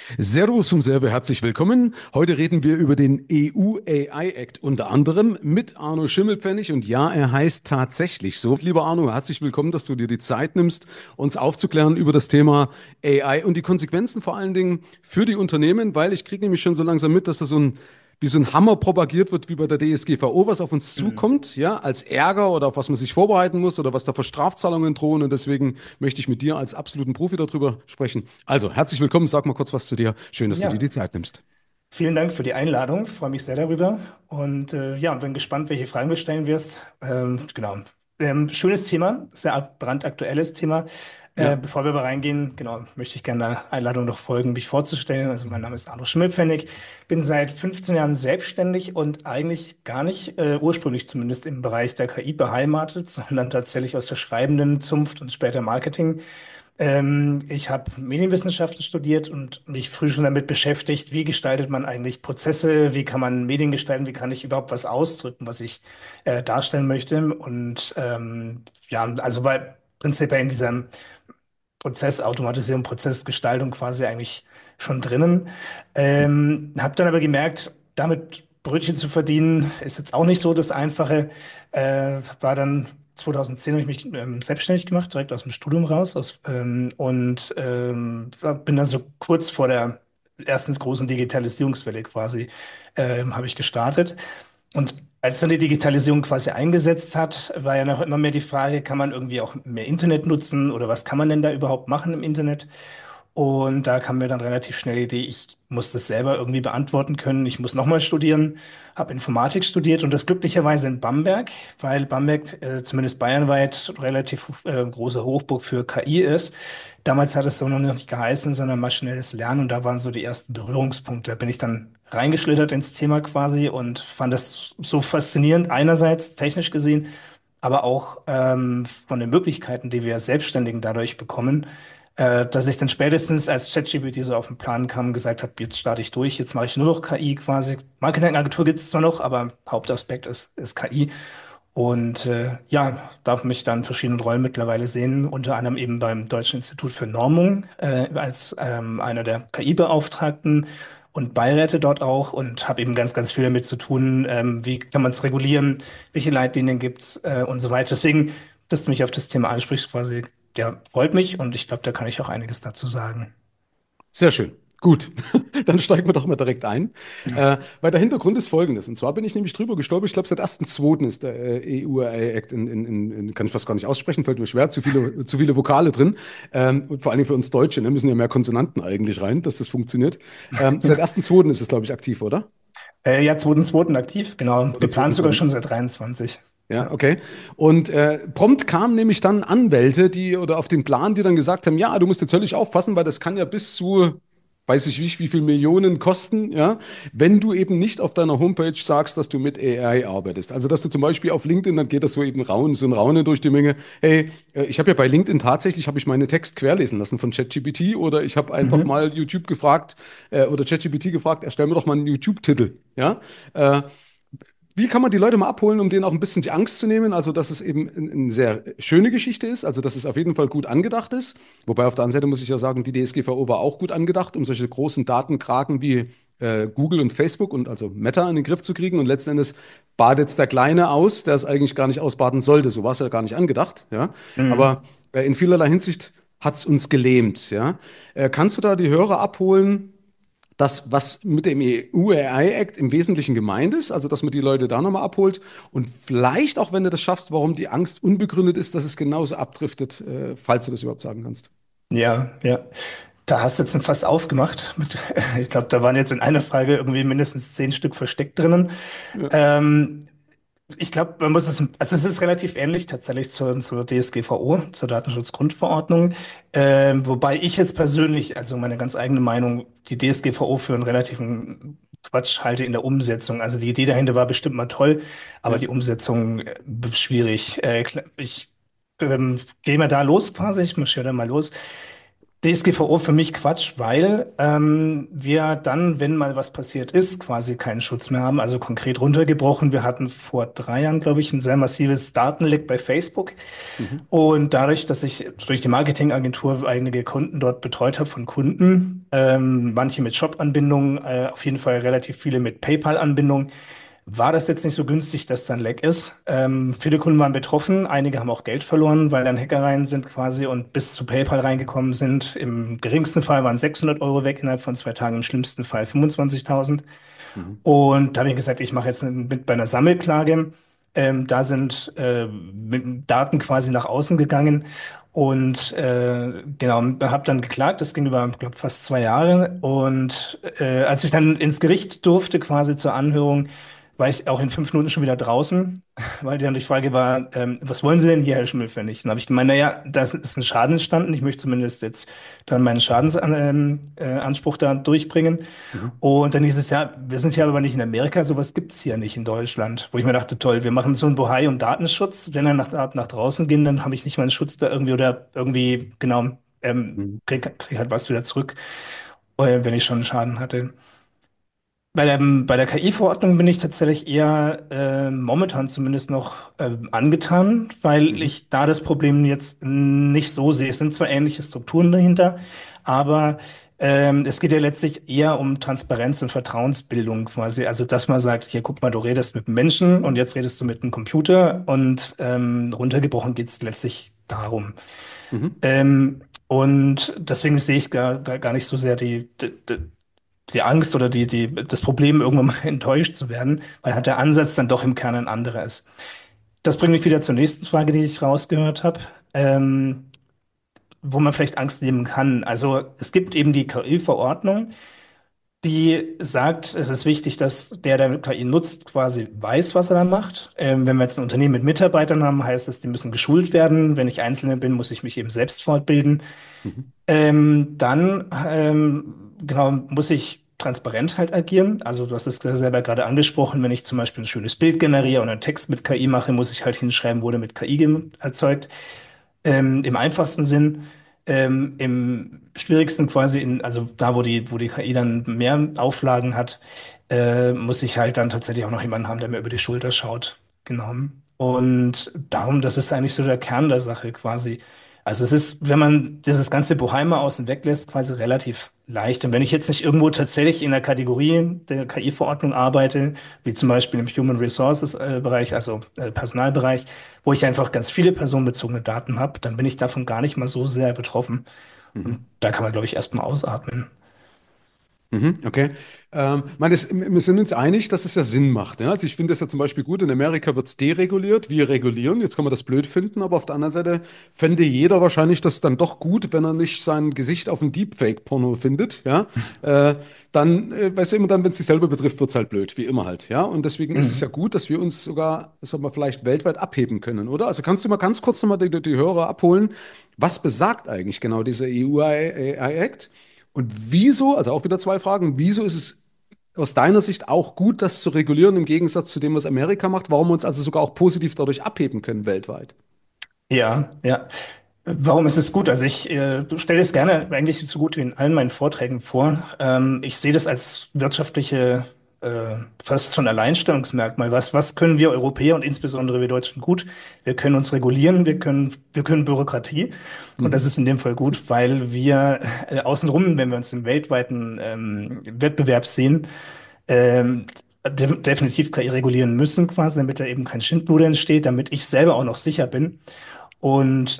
Servus zum Serve, herzlich willkommen. Heute reden wir über den EU AI Act, unter anderem mit Arno Schimmelpfennig. Und ja, er heißt tatsächlich so. Lieber Arno, herzlich willkommen, dass du dir die Zeit nimmst, uns aufzuklären über das Thema AI und die Konsequenzen vor allen Dingen für die Unternehmen, weil ich kriege nämlich schon so langsam mit, dass das wie so ein Hammer propagiert wird, wie bei der DSGVO, was auf uns Mhm. zukommt, ja, als Ärger oder auf was man sich vorbereiten muss oder was da für Strafzahlungen drohen. Und deswegen möchte ich mit dir als absoluten Profi darüber sprechen. Also, herzlich willkommen. Sag mal kurz was zu dir. Schön, dass du dir die Ja, Zeit nimmst. vielen Dank für die Einladung. Freue mich sehr darüber. Und ja, bin gespannt, welche Fragen du stellen wirst. Genau. Schönes Thema, sehr brandaktuelles Thema. Ja, Bevor wir aber reingehen, genau, möchte ich gerne der Einladung noch folgen, mich vorzustellen. Also mein Name ist Arno Schimmelpfennig, bin seit 15 Jahren selbstständig und eigentlich gar nicht, ursprünglich zumindest im Bereich der KI beheimatet, sondern tatsächlich aus der schreibenden Zunft und später Marketing. Ich habe Medienwissenschaften studiert und mich früh schon damit beschäftigt, wie gestaltet man eigentlich Prozesse, wie kann man Medien gestalten, wie kann ich überhaupt was ausdrücken, was ich darstellen möchte. Und ja, also war prinzipiell in diesem Prozessautomatisierung, Prozessgestaltung quasi eigentlich schon drinnen. Habe dann aber gemerkt, damit Brötchen zu verdienen, ist jetzt auch nicht so das Einfache. War dann 2010 habe ich mich selbstständig gemacht, direkt aus dem Studium raus und bin dann so kurz vor der ersten großen Digitalisierungswelle quasi habe ich gestartet. Und als dann die Digitalisierung quasi eingesetzt hat, war ja noch immer mehr die Frage, kann man irgendwie auch mehr Internet nutzen oder was kann man denn da überhaupt machen im Internet? Und da kam mir dann relativ schnell die Idee, ich muss das selber irgendwie beantworten können. Ich muss nochmal studieren, habe Informatik studiert und das glücklicherweise in Bamberg, weil Bamberg zumindest bayernweit relativ große Hochburg für KI ist. Damals hat es so noch nicht geheißen, sondern maschinelles Lernen und da waren so die ersten Berührungspunkte. Da bin ich dann reingeschlittert ins Thema quasi und fand das so faszinierend, einerseits technisch gesehen, aber auch von den Möglichkeiten, die wir als Selbstständigen dadurch bekommen, dass ich dann spätestens als ChatGPT so auf den Plan kam und gesagt habe, jetzt starte ich durch, jetzt mache ich nur noch KI quasi. Marketingagentur gibt es zwar noch, aber Hauptaspekt ist KI. Und ja, darf mich dann in verschiedenen Rollen mittlerweile sehen, unter anderem eben beim Deutschen Institut für Normung als einer der KI-Beauftragten und Beiräte dort auch und habe eben ganz, ganz viel damit zu tun, wie kann man es regulieren, welche Leitlinien gibt es und so weiter. Deswegen, dass du mich auf das Thema ansprichst, quasi, ja, freut mich und ich glaube, da kann ich auch einiges dazu sagen. sehr schön. Gut, dann steigen wir doch mal direkt ein. Weil der Hintergrund ist folgendes. Und zwar bin ich nämlich drüber gestolpert. Ich glaube, seit 1.2. ist der EU-Act kann ich fast gar nicht aussprechen, fällt mir schwer, zu viele Vokale drin. Und vor allen Dingen für uns Deutsche, ne, müssen ja mehr Konsonanten eigentlich rein, dass das funktioniert. Seit 1.2. ist es, glaube ich, aktiv, oder? Ja, 2.2. aktiv, genau. Oder Geplant sogar 2.2. schon seit 23. Ja, Ja. okay. Und prompt kamen nämlich dann Anwälte, die oder auf den Plan, die dann gesagt haben, ja, du musst jetzt höllisch aufpassen, weil das kann ja bis zu, weiß ich nicht, wie viel Millionen kosten, ja, wenn du eben nicht auf deiner Homepage sagst, dass du mit AI arbeitest. Also, dass du zum Beispiel auf LinkedIn, dann geht das so eben so ein Raunen durch die Menge. Hey, ich habe ja bei LinkedIn tatsächlich, habe ich meine Text querlesen lassen von ChatGPT oder ich habe einfach Mhm. mal YouTube gefragt oder ChatGPT gefragt, erstell mir doch mal einen YouTube-Titel, ja. Äh, Wie kann man die Leute mal abholen, um denen auch ein bisschen die Angst zu nehmen? Also, dass es eben eine sehr schöne Geschichte ist, also dass es auf jeden Fall gut angedacht ist. Wobei auf der anderen Seite muss ich ja sagen, die DSGVO war auch gut angedacht, um solche großen Datenkraken wie Google und Facebook und also Meta in den Griff zu kriegen. Und letzten Endes badet jetzt der Kleine aus, der es eigentlich gar nicht ausbaden sollte. So war es ja gar nicht angedacht. Ja? Mhm. Aber in vielerlei Hinsicht hat es uns gelähmt. Ja? Kannst du da die Hörer abholen? Das, was mit dem EU-AI-Act im Wesentlichen gemeint ist, also dass man die Leute da nochmal abholt und vielleicht auch, wenn du das schaffst, warum die Angst unbegründet ist, dass es genauso abdriftet, falls du das überhaupt sagen kannst. Ja, ja. Da hast du jetzt ein Fass aufgemacht. Ich glaube, da waren jetzt in einer Frage irgendwie mindestens 10 Stück versteckt drinnen. Ja. Ähm, Ich glaube, man muss es, also es ist relativ ähnlich tatsächlich zur DSGVO, zur Datenschutzgrundverordnung. Wobei ich jetzt persönlich, also meine ganz eigene Meinung, die DSGVO für einen relativen Quatsch halte in der Umsetzung. Also die Idee dahinter war bestimmt mal toll, aber Ja. die Umsetzung schwierig. Ich gehe mal da los quasi, ich marschiere da mal los. DSGVO für mich Quatsch, weil wir dann, wenn mal was passiert ist, quasi keinen Schutz mehr haben. Also konkret runtergebrochen, wir hatten vor 3 Jahren, glaube ich, ein sehr massives Datenleck bei Facebook. Mhm. Und dadurch, dass ich durch die Marketingagentur einige Kunden dort betreut habe von Kunden, manche mit Shop-Anbindung, auf jeden Fall relativ viele mit PayPal-Anbindung, war das jetzt nicht so günstig, dass dann Leck ist. Viele Kunden waren betroffen, einige haben auch Geld verloren, weil dann Hacker rein sind quasi und bis zu PayPal reingekommen sind. Im geringsten Fall waren 600 € weg innerhalb von 2 Tagen, im schlimmsten Fall 25.000. Mhm. Und da habe ich gesagt, ich mache jetzt mit bei einer Sammelklage. Da sind mit Daten quasi nach außen gegangen und genau, habe dann geklagt. Das ging über, glaube fast 2 Jahre. Und als ich dann ins Gericht durfte, quasi zur Anhörung, war ich auch in 5 Minuten schon wieder draußen, weil dann die Frage war, was wollen Sie denn hier, Herr Schimmelpfennig? Dann habe ich gemeint, naja, da ist ein Schaden entstanden. Ich möchte zumindest jetzt dann meinen Schadensanspruch da durchbringen. Mhm. Und dann hieß es ja, wir sind ja aber nicht in Amerika, sowas gibt's hier nicht in Deutschland. Wo ich mir dachte, toll, wir machen so ein Bohai um Datenschutz. Wenn er nach draußen gehen, dann habe ich nicht meinen Schutz da irgendwie oder irgendwie, genau, Mhm. krieg halt was wieder zurück, wenn ich schon einen Schaden hatte. Bei der KI-Verordnung bin ich tatsächlich eher momentan zumindest noch angetan, weil Mhm. ich da das Problem jetzt nicht so sehe. Es sind zwar ähnliche Strukturen dahinter, aber es geht ja letztlich eher um Transparenz und Vertrauensbildung quasi. Also, dass man sagt, hier, guck mal, du redest mit einem Menschen und jetzt redest du mit einem Computer und runtergebrochen geht es letztlich darum. Mhm. Und deswegen sehe ich da gar nicht so sehr die Angst oder das Problem, irgendwann mal enttäuscht zu werden, weil halt der Ansatz dann doch im Kern ein anderer ist. Das bringt mich wieder zur nächsten Frage, die ich rausgehört habe, wo man vielleicht Angst nehmen kann. Also es gibt eben die KI-Verordnung, die sagt, es ist wichtig, dass der KI nutzt, quasi weiß, was er da macht. Wenn wir jetzt ein Unternehmen mit Mitarbeitern haben, heißt es, die müssen geschult werden. Wenn ich Einzelner bin, muss ich mich eben selbst fortbilden. Mhm. Dann genau muss ich transparent halt agieren. Also du hast es ja selber gerade angesprochen, wenn ich zum Beispiel ein schönes Bild generiere oder einen Text mit KI mache, muss ich halt hinschreiben, wurde mit KI erzeugt. Im einfachsten Sinn, im schwierigsten quasi, also da, wo die KI dann mehr Auflagen hat, muss ich halt dann tatsächlich auch noch jemanden haben, der mir über die Schulter schaut. Genau. Und darum, das ist eigentlich so der Kern der Sache quasi. Also es ist, wenn man dieses ganze Boheimer außen weg lässt, quasi relativ leicht. Und wenn ich jetzt nicht irgendwo tatsächlich in der Kategorie der KI-Verordnung arbeite, wie zum Beispiel im Human Resources Bereich, also Personalbereich, wo ich einfach ganz viele personenbezogene Daten habe, dann bin ich davon gar nicht mal so sehr betroffen. Und Mhm. da kann man, glaube ich, erstmal ausatmen. Mhm, okay. Wir sind uns einig, dass es ja Sinn macht. Ja? Also ich finde es ja zum Beispiel gut, in Amerika wird es dereguliert, wir regulieren. Jetzt kann man das blöd finden, aber auf der anderen Seite fände jeder wahrscheinlich das dann doch gut, wenn er nicht sein Gesicht auf ein Deepfake-Porno findet. Ja? Dann, weißt du, immer dann, wenn es sich selber betrifft, wird es halt blöd, wie immer halt. Ja? Und deswegen ist es ja Mhm. gut, dass wir uns sogar, sagen wir, vielleicht weltweit abheben können, oder? Also kannst du mal ganz kurz nochmal die Hörer abholen, was besagt eigentlich genau dieser EU-AI-Act? Und wieso, also auch wieder zwei Fragen, wieso ist es aus deiner Sicht auch gut, das zu regulieren, im Gegensatz zu dem, was Amerika macht, warum wir uns also sogar auch positiv dadurch abheben können weltweit? Ja, ja. Warum ist es gut? Also ich stelle es gerne eigentlich so gut wie in allen meinen Vorträgen vor. Ich sehe das als wirtschaftliche, fast schon Alleinstellungsmerkmal. Was können wir Europäer und insbesondere wir Deutschen gut? Wir können uns regulieren, wir können Bürokratie. Und das Mhm. ist in dem Fall gut, weil wir außenrum, wenn wir uns im weltweiten Wettbewerb sehen, definitiv KI regulieren müssen, quasi, damit da eben kein Schindluder entsteht, damit ich selber auch noch sicher bin. Und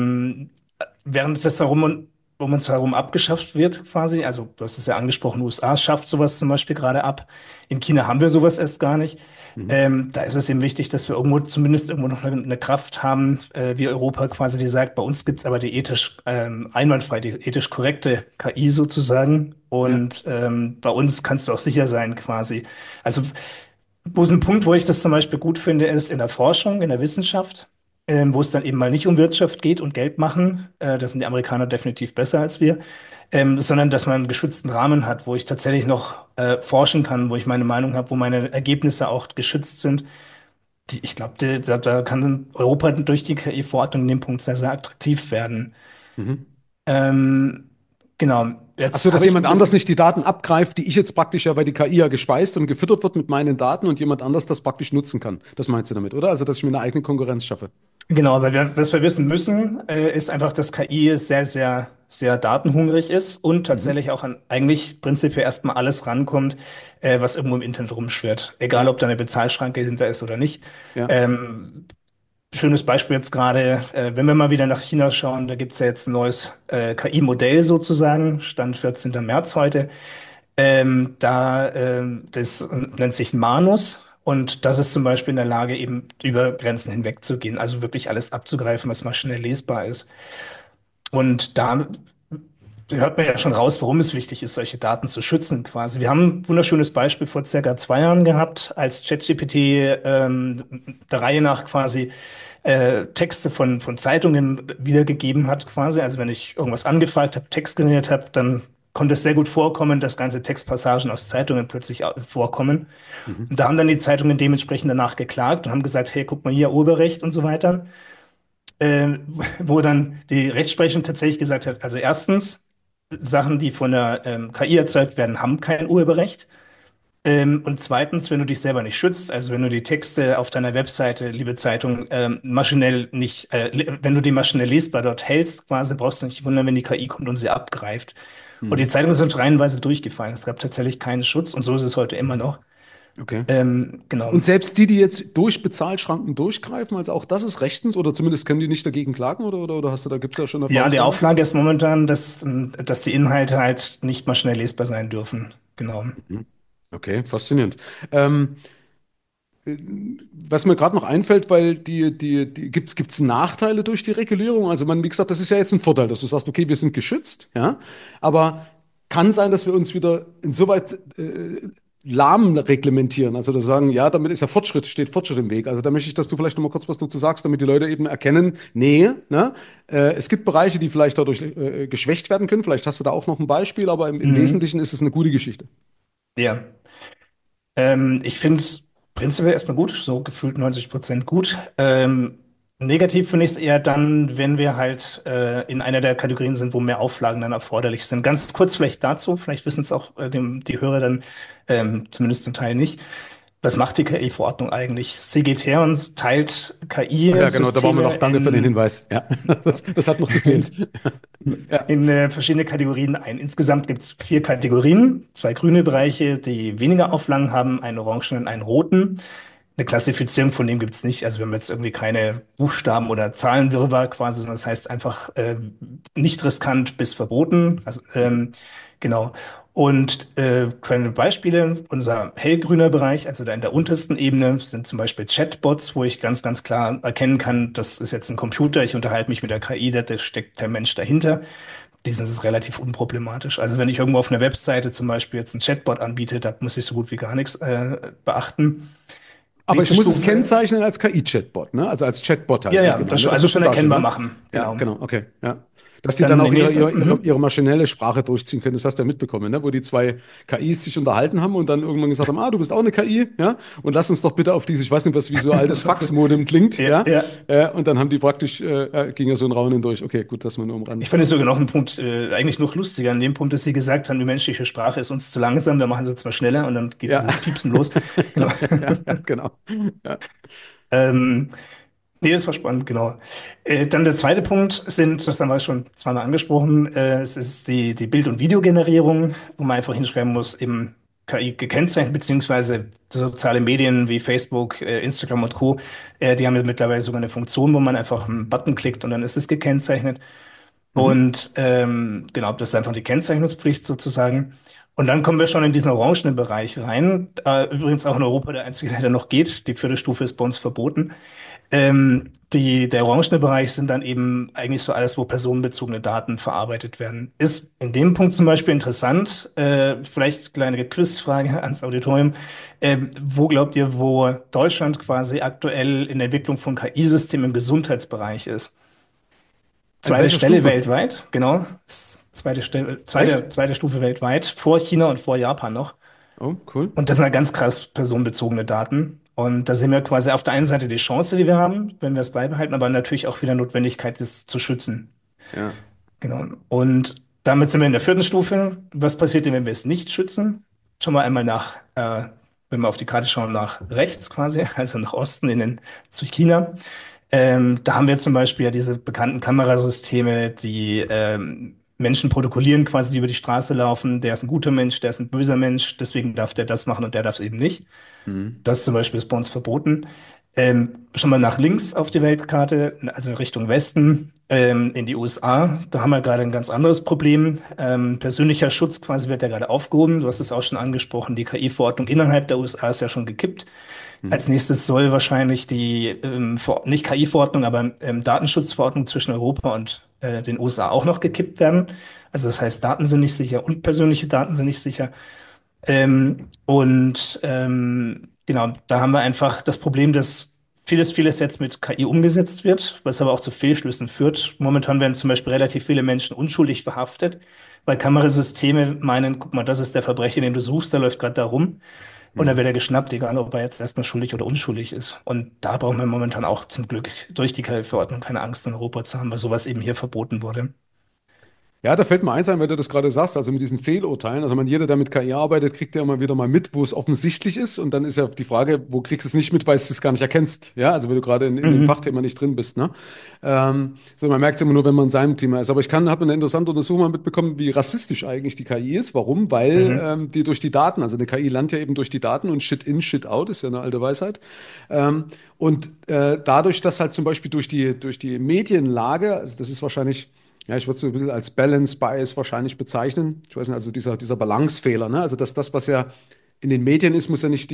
während das um uns herum abgeschafft wird, quasi, also du hast es ja angesprochen, USA schafft sowas zum Beispiel gerade ab. In China haben wir sowas erst gar nicht. Mhm. Da ist es eben wichtig, dass wir irgendwo zumindest irgendwo noch eine Kraft haben, wie Europa quasi, die sagt, bei uns gibt es aber die ethisch einwandfrei, die ethisch korrekte KI sozusagen. Ja. Und bei uns kannst du auch sicher sein, quasi. Also wo es ein Punkt, wo ich das zum Beispiel gut finde, ist in der Forschung, in der Wissenschaft, wo es dann eben mal nicht um Wirtschaft geht und Geld machen. Das sind die Amerikaner definitiv besser als wir, sondern dass man einen geschützten Rahmen hat, wo ich tatsächlich noch forschen kann, wo ich meine Meinung habe, wo meine Ergebnisse auch geschützt sind. Ich glaube, da kann Europa durch die KI-Verordnung in dem Punkt sehr, sehr attraktiv werden. Mhm. Genau. Ach so, Jetzt dass habe ich jemand ein anders bisschen. nicht die Daten abgreift, die ich jetzt praktisch ja, weil die KI ja gespeist und gefüttert wird mit meinen Daten und jemand anders das praktisch nutzen kann. Das meinst du damit, oder? Also, dass ich mir eine eigene Konkurrenz schaffe. Genau, weil was wir wissen müssen, ist einfach, dass KI sehr, sehr, sehr datenhungrig ist und Mhm. tatsächlich auch an eigentlich prinzipiell erstmal alles rankommt, was irgendwo im Internet rumschwirrt. Egal, Ja, ob da eine Bezahlschranke hinter ist oder nicht. ja. Ähm, Schönes Beispiel jetzt gerade, wenn wir mal wieder nach China schauen, da gibt es ja jetzt ein neues KI-Modell sozusagen, Stand 14. März heute. Das nennt sich Manus und das ist zum Beispiel in der Lage, eben über Grenzen hinwegzugehen, also wirklich alles abzugreifen, was mal schnell lesbar ist. Und da hört man ja schon raus, warum es wichtig ist, solche Daten zu schützen quasi. Wir haben ein wunderschönes Beispiel vor circa 2 Jahren gehabt, als ChatGPT der Reihe nach quasi Texte von Zeitungen wiedergegeben hat quasi. Also wenn ich irgendwas angefragt habe, Text generiert habe, dann konnte es sehr gut vorkommen, dass ganze Textpassagen aus Zeitungen plötzlich vorkommen. Mhm. Und da haben dann die Zeitungen dementsprechend danach geklagt und haben gesagt, hey, guck mal hier, Urheberrecht und so weiter. Äh, Wo dann die Rechtsprechung tatsächlich gesagt hat, also erstens, Sachen, die von der KI erzeugt werden, haben kein Urheberrecht. Und zweitens, wenn du dich selber nicht schützt, also wenn du die Texte auf deiner Webseite, liebe Zeitung, maschinell nicht, wenn du die maschinell lesbar dort hältst, quasi brauchst du nicht wundern, wenn die KI kommt und sie abgreift. Und die Mhm. Zeitungen sind reihenweise durchgefallen. Es gab tatsächlich keinen Schutz und so ist es heute immer noch. Okay. Genau. Und selbst die, die jetzt durch Bezahlschranken durchgreifen, also auch das ist rechtens oder zumindest können die nicht dagegen klagen oder hast du, da gibt es ja schon Ja, die Erfahrungswerte? Auflage ist momentan, dass die Inhalte halt nicht maschinell lesbar sein dürfen. Genau. Mhm. Okay, faszinierend. Ähm, äh, Was mir gerade noch einfällt, weil gibt's Nachteile durch die Regulierung? Also man, wie gesagt, das ist ja jetzt ein Vorteil, dass du sagst, okay, wir sind geschützt, ja, aber kann sein, dass wir uns wieder insoweit lahm reglementieren. Also dass wir sagen, ja, damit ist ja Fortschritt, steht Fortschritt im Weg. Also da möchte ich, dass du vielleicht noch mal kurz was dazu sagst, damit die Leute eben erkennen, nee, ne, es gibt Bereiche, die vielleicht dadurch geschwächt werden können. Vielleicht hast du da auch noch ein Beispiel, aber im Mhm. Wesentlichen ist es eine gute Geschichte. Ja. Ich finde es prinzipiell erstmal gut, so gefühlt 90% gut. Negativ finde ich es eher dann, wenn wir halt in einer der Kategorien sind, wo mehr Auflagen dann erforderlich sind. Ganz kurz vielleicht dazu, vielleicht wissen es auch die Hörer dann zumindest zum Teil nicht. Was macht die KI-Verordnung eigentlich? Sie geht her und teilt Ach ja, genau, da waren wir KI-Systeme noch. Danke für den Hinweis. Ja, das hat noch gefehlt. Ja. in verschiedene Kategorien ein. Insgesamt gibt es 4 Kategorien, 2 grüne Bereiche, die weniger Auflagen haben, einen orangen und einen roten. Eine Klassifizierung von dem gibt es nicht. Also wir haben jetzt irgendwie keine Buchstaben- oder Zahlenwirrwarr quasi, sondern das heißt einfach nicht riskant bis verboten. Also, genau. Und kleine Beispiele, unser hellgrüner Bereich, also da in der untersten Ebene, sind zum Beispiel Chatbots, wo ich ganz, ganz klar erkennen kann, das ist jetzt ein Computer, ich unterhalte mich mit der KI, da steckt der Mensch dahinter. Die sind es relativ unproblematisch. Also wenn ich irgendwo auf einer Webseite zum Beispiel jetzt einen Chatbot anbiete, da muss ich so gut wie gar nichts beachten. Aber ich Nächste muss es Stufe. kennzeichnen als KI-Chatbot, ne? Also als Chatbot Ja, halt, wie ja, gemeint, das ne? schon, Das also wird schon schon darstellen, erkennbar ne? machen. Ja, Genau. genau, okay, ja. Dass die dann Dann auch der nächste. ihre maschinelle Sprache durchziehen können, das hast du ja mitbekommen, ne? Wo die zwei KIs sich unterhalten haben und dann irgendwann gesagt haben, ah, du bist auch eine KI, ja? Und lass uns doch bitte auf diese, ich weiß nicht, was wie so ein altes Das war gut. Faxmodem klingt, Ja, ja? ja. Und dann haben die praktisch, ging ja so ein Raunen durch. Okay, gut, das mal nur am Ich Rand. fand es sogar noch einen Punkt, eigentlich noch lustiger, an dem Punkt, dass Sie gesagt haben, die menschliche Sprache ist uns zu langsam, wir machen es jetzt mal schneller und dann geht Ja, dieses Piepsen los. Genau. ja, genau. Ja. Ähm, Nee, das war spannend, genau. Dann der zweite Punkt sind, das haben wir schon zweimal angesprochen, es ist die Bild- und Videogenerierung, wo man einfach hinschreiben muss, eben KI gekennzeichnet, beziehungsweise soziale Medien wie Facebook, Instagram und Co., die haben ja mittlerweile sogar eine Funktion, wo man einfach einen Button klickt und dann ist es gekennzeichnet. Mhm. Und genau, das ist einfach die Kennzeichnungspflicht sozusagen. Und dann kommen wir schon in diesen orangenen Bereich rein. Übrigens auch in Europa der einzige, der noch geht. Die 4. Stufe ist bei uns verboten. Der orangene Bereich sind dann eben eigentlich so alles, wo personenbezogene Daten verarbeitet werden. Ist in dem Punkt zum Beispiel interessant, vielleicht kleine Quizfrage ans Auditorium. Wo glaubt ihr, wo Deutschland quasi aktuell in der Entwicklung von KI-Systemen im Gesundheitsbereich ist? In Zweite welcher Stelle Stufe? weltweit, genau. Zweite Stelle, Echt? zweite Stufe weltweit, vor China und vor Japan noch. Oh, cool. Und das sind halt ganz krass personenbezogene Daten. Und da sehen wir quasi auf der einen Seite die Chance, die wir haben, wenn wir es beibehalten, aber natürlich auch wieder Notwendigkeit, das zu schützen. Ja. Genau. Und Damit sind wir in der vierten Stufe. Was passiert denn, wenn wir es nicht schützen? Schauen wir einmal wenn wir auf die Karte schauen, nach rechts quasi, also nach Osten zu China. Da haben wir zum Beispiel ja diese bekannten Kamerasysteme, die Menschen protokollieren quasi, die über die Straße laufen. Der ist ein guter Mensch, der ist ein böser Mensch, deswegen darf der das machen und der darf es eben nicht. Mhm. Das zum Beispiel ist bei uns verboten. Schon mal nach links auf die Weltkarte, also Richtung Westen, in die USA. Da haben wir gerade ein ganz anderes Problem. Persönlicher Schutz quasi wird ja gerade aufgehoben. Du hast es auch schon angesprochen. Die KI-Verordnung innerhalb der USA ist ja schon gekippt. Als Mhm. nächstes soll wahrscheinlich nicht KI-Verordnung, aber Datenschutzverordnung zwischen Europa und den USA auch noch gekippt werden. Also das heißt, Daten sind nicht sicher und persönliche Daten sind nicht sicher. Genau, da haben wir einfach das Problem, dass vieles jetzt mit KI umgesetzt wird, was aber auch zu Fehlschlüssen führt. Momentan werden zum Beispiel relativ viele Menschen unschuldig verhaftet, weil Kamerasysteme meinen, guck mal, das ist der Verbrecher, den du suchst, der läuft gerade da rum. Und dann Mhm. wird er geschnappt, egal ob er jetzt erstmal schuldig oder unschuldig ist. Und da brauchen wir momentan auch zum Glück durch die KI-Verordnung keine Angst in Europa zu haben, weil sowas eben hier verboten wurde. Ja, da fällt mir eins ein, weil du das gerade sagst, also mit diesen Fehlurteilen. Also jeder, der mit KI arbeitet, kriegt ja immer wieder mal mit, wo es offensichtlich ist. Und dann ist ja die Frage, wo kriegst du es nicht mit, weil du es gar nicht erkennst. Ja, also wenn du gerade in dem Mhm. Fachthema nicht drin bist. Ne? So, man merkt es immer nur, wenn man in seinem Thema ist. Aber habe eine interessante Untersuchung mal mitbekommen, wie rassistisch eigentlich die KI ist. Warum? Weil Mhm. die durch die Daten, also eine KI lernt ja eben durch die Daten und Shit in, Shit out, ist ja eine alte Weisheit. Dadurch, dass halt zum Beispiel durch die Medienlage, also das ist wahrscheinlich. Ja, ich würde es so ein bisschen als Balance Bias wahrscheinlich bezeichnen. Ich weiß nicht, also dieser Balancefehler, ne? Also dass das, was ja in den Medien ist, muss ja nicht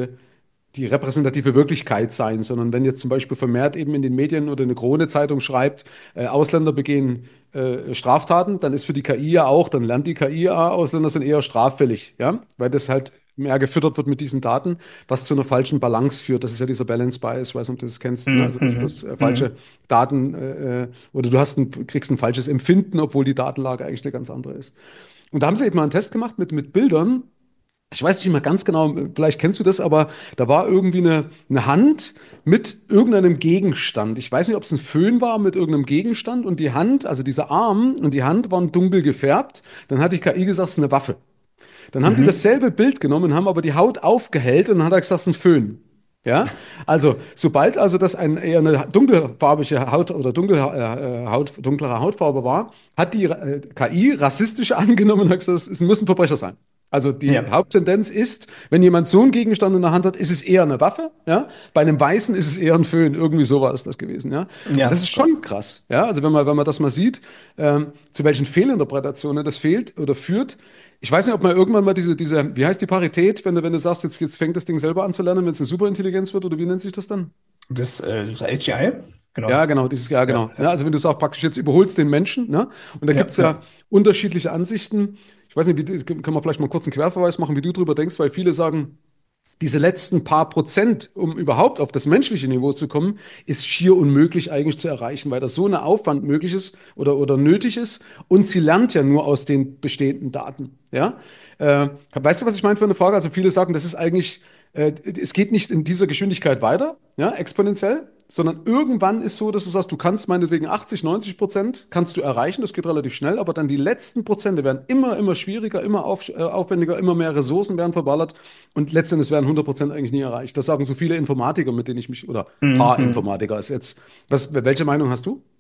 die repräsentative Wirklichkeit sein, sondern wenn jetzt zum Beispiel vermehrt eben in den Medien oder eine Krone-Zeitung schreibt, Ausländer begehen Straftaten, dann ist für die KI ja auch, dann lernt die KI ja, Ausländer sind eher straffällig, ja, weil das halt mehr gefüttert wird mit diesen Daten, was zu einer falschen Balance führt. Das ist ja dieser Balance Bias, ich weiß nicht, ob du das kennst, ne? Mhm. Also dass das Mhm. falsche Mhm. Daten oder kriegst ein falsches Empfinden, obwohl die Datenlage eigentlich eine ganz andere ist. Und da haben sie eben mal einen Test gemacht mit Bildern. Ich weiß nicht mehr ganz genau, vielleicht kennst du das, aber da war irgendwie eine Hand mit irgendeinem Gegenstand. Ich weiß nicht, ob es ein Föhn war mit irgendeinem Gegenstand und die Hand, also dieser Arm und die Hand waren dunkel gefärbt. Dann hat die KI gesagt, es ist eine Waffe. Dann haben die Mhm. dasselbe Bild genommen, haben aber die Haut aufgehellt und dann hat er gesagt, es ist ein Föhn. Ja, also sobald also das eher eine dunkelfarbige Haut oder dunklere Hautfarbe war, hat die KI rassistisch angenommen und hat gesagt, es muss ein Verbrecher sein. Also die Ja, Haupttendenz ist, wenn jemand so einen Gegenstand in der Hand hat, ist es eher eine Waffe, ja. Bei einem Weißen ist es eher ein Föhn. Irgendwie so war es das gewesen, ja. Und das ja, ist krass. schon krass, ja. Also wenn man das mal sieht, zu welchen Fehlinterpretationen das fehlt oder führt. Ich weiß nicht, ob man irgendwann mal wie heißt die Parität, wenn du sagst, jetzt fängt das Ding selber an zu lernen, wenn es eine Superintelligenz wird, oder wie nennt sich das dann? Das AGI? Genau. Ja, genau, ja, Ja, genau. ja, Ja, also wenn du sagst, praktisch jetzt überholst den Menschen, ne? Und da gibt ja, es ja. ja unterschiedliche Ansichten. Ich weiß nicht, kann man vielleicht mal kurz einen Querverweis machen, wie du drüber denkst, weil viele sagen, diese letzten paar Prozent, um überhaupt auf das menschliche Niveau zu kommen, ist schier unmöglich eigentlich zu erreichen, weil das so ein Aufwand möglich ist oder nötig ist. Und sie lernt ja nur aus den bestehenden Daten. Ja? Weißt du, was ich meine für eine Frage? Also viele sagen, das ist eigentlich, es geht nicht in dieser Geschwindigkeit weiter, ja, exponentiell, sondern irgendwann ist so, dass du sagst, du kannst meinetwegen 80, 90% kannst du erreichen, das geht relativ schnell, aber dann die letzten Prozente werden immer schwieriger, aufwendiger, immer mehr Ressourcen werden verballert und letztendlich werden 100% eigentlich nie erreicht. Das sagen so viele Informatiker, mit denen ich mich, oder paar Mhm. Informatiker ist jetzt. Welche Meinung hast du?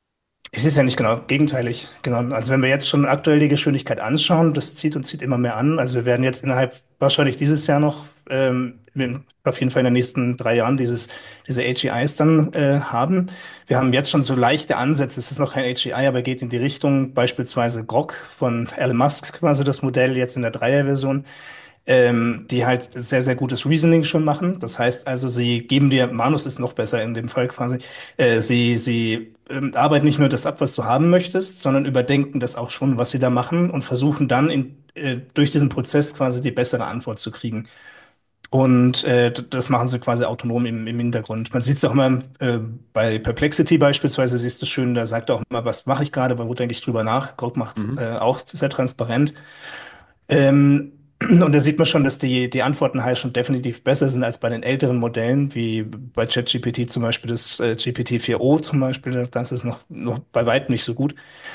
Es ist ja nicht genau gegenteilig. Genau. Also wenn wir jetzt schon aktuell die Geschwindigkeit anschauen, das zieht und zieht immer mehr an. Also wir werden jetzt innerhalb wahrscheinlich dieses Jahr noch, auf jeden Fall in den nächsten 3 Jahren diese AGIs dann haben. Wir haben jetzt schon so leichte Ansätze. Es ist noch kein AGI, aber geht in die Richtung, beispielsweise Grok von Elon Musk, quasi das Modell jetzt in der Dreier-Version, die halt sehr, sehr gutes Reasoning schon machen. Das heißt also, sie geben dir, Manus ist noch besser in dem Fall quasi, sie arbeiten nicht nur das ab, was du haben möchtest, sondern überdenken das auch schon, was sie da machen und versuchen dann durch diesen Prozess quasi die bessere Antwort zu kriegen. Und das machen sie quasi autonom im Hintergrund. Man sieht es auch immer bei Perplexity beispielsweise, siehst du schön, da sagt er auch immer, was mache ich gerade, wo denke ich drüber nach. Grok macht es Mhm. auch sehr transparent. Ähm, und da sieht man schon, dass die Antworten halt schon definitiv besser sind als bei den älteren Modellen, wie bei ChatGPT zum Beispiel, das GPT-4o zum Beispiel, das ist noch bei weitem nicht so gut.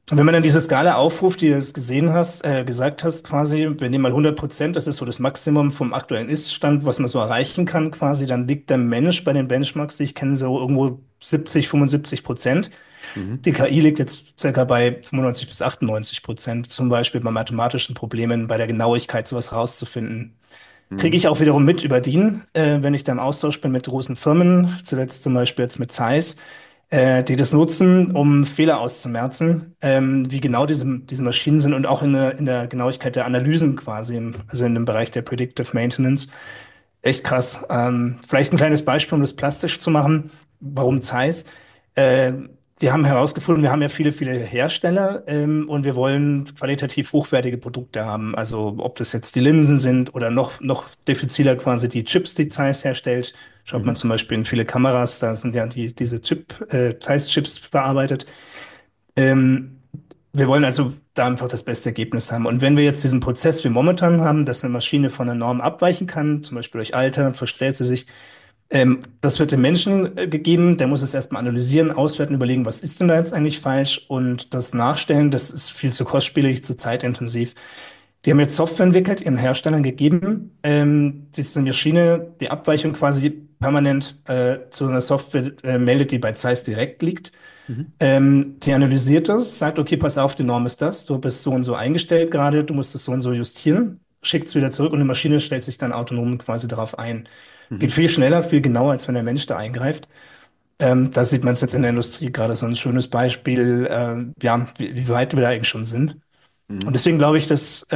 Und wenn man dann diese Skala aufruft, die du jetzt gesehen hast, gesagt hast, quasi, wir nehmen mal 100%, das ist so das Maximum vom aktuellen Ist-Stand, was man so erreichen kann, quasi, dann liegt der Mensch bei den Benchmarks, die ich kenne, so irgendwo 70, 75%. Mhm. Die KI liegt jetzt circa bei 95 bis 98%, zum Beispiel bei mathematischen Problemen, bei der Genauigkeit, sowas rauszufinden. Kriege Mhm. ich auch wiederum mit über DIN, wenn ich da im Austausch bin mit großen Firmen, zuletzt zum Beispiel jetzt mit Zeiss, die das nutzen, um Fehler auszumerzen, wie genau diese Maschinen sind und auch in der Genauigkeit der Analysen quasi, also in dem Bereich der Predictive Maintenance. Echt krass. Vielleicht ein kleines Beispiel, um das plastisch zu machen. Warum Mhm. Zeiss? Äh, Die haben herausgefunden, wir haben ja viele, viele Hersteller und wir wollen qualitativ hochwertige Produkte haben. Also ob das jetzt die Linsen sind oder noch diffiziler quasi die Chips, die Zeiss herstellt. Schaut man Mhm. zum Beispiel in viele Kameras, da sind ja diese Zeiss-Chips verarbeitet. Ähm, Wir wollen also da einfach das beste Ergebnis haben. Und wenn wir jetzt diesen Prozess wie momentan haben, dass eine Maschine von der Norm abweichen kann, zum Beispiel durch Alter, verstellt sie sich, das wird dem Menschen gegeben, der muss es erstmal analysieren, auswerten, überlegen, was ist denn da jetzt eigentlich falsch und das Nachstellen, das ist viel zu kostspielig, zu zeitintensiv. Die haben jetzt Software entwickelt, ihren Herstellern gegeben, diese Maschine, die Abweichung quasi permanent zu einer Software meldet, die bei Zeiss direkt liegt. Mhm. Die analysiert das, sagt, okay, pass auf, die Norm ist das, du bist so und so eingestellt gerade, du musst es so und so justieren, schickt es wieder zurück und die Maschine stellt sich dann autonom quasi darauf ein. Geht Mhm. viel schneller, viel genauer, als wenn der Mensch da eingreift. Da sieht man es jetzt in der Industrie gerade so ein schönes Beispiel, ja, wie weit wir da eigentlich schon sind. Und Mhm. deswegen glaube ich,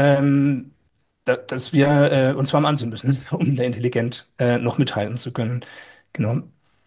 dass wir uns warm anziehen müssen, um da intelligent noch mithalten zu können. Genau.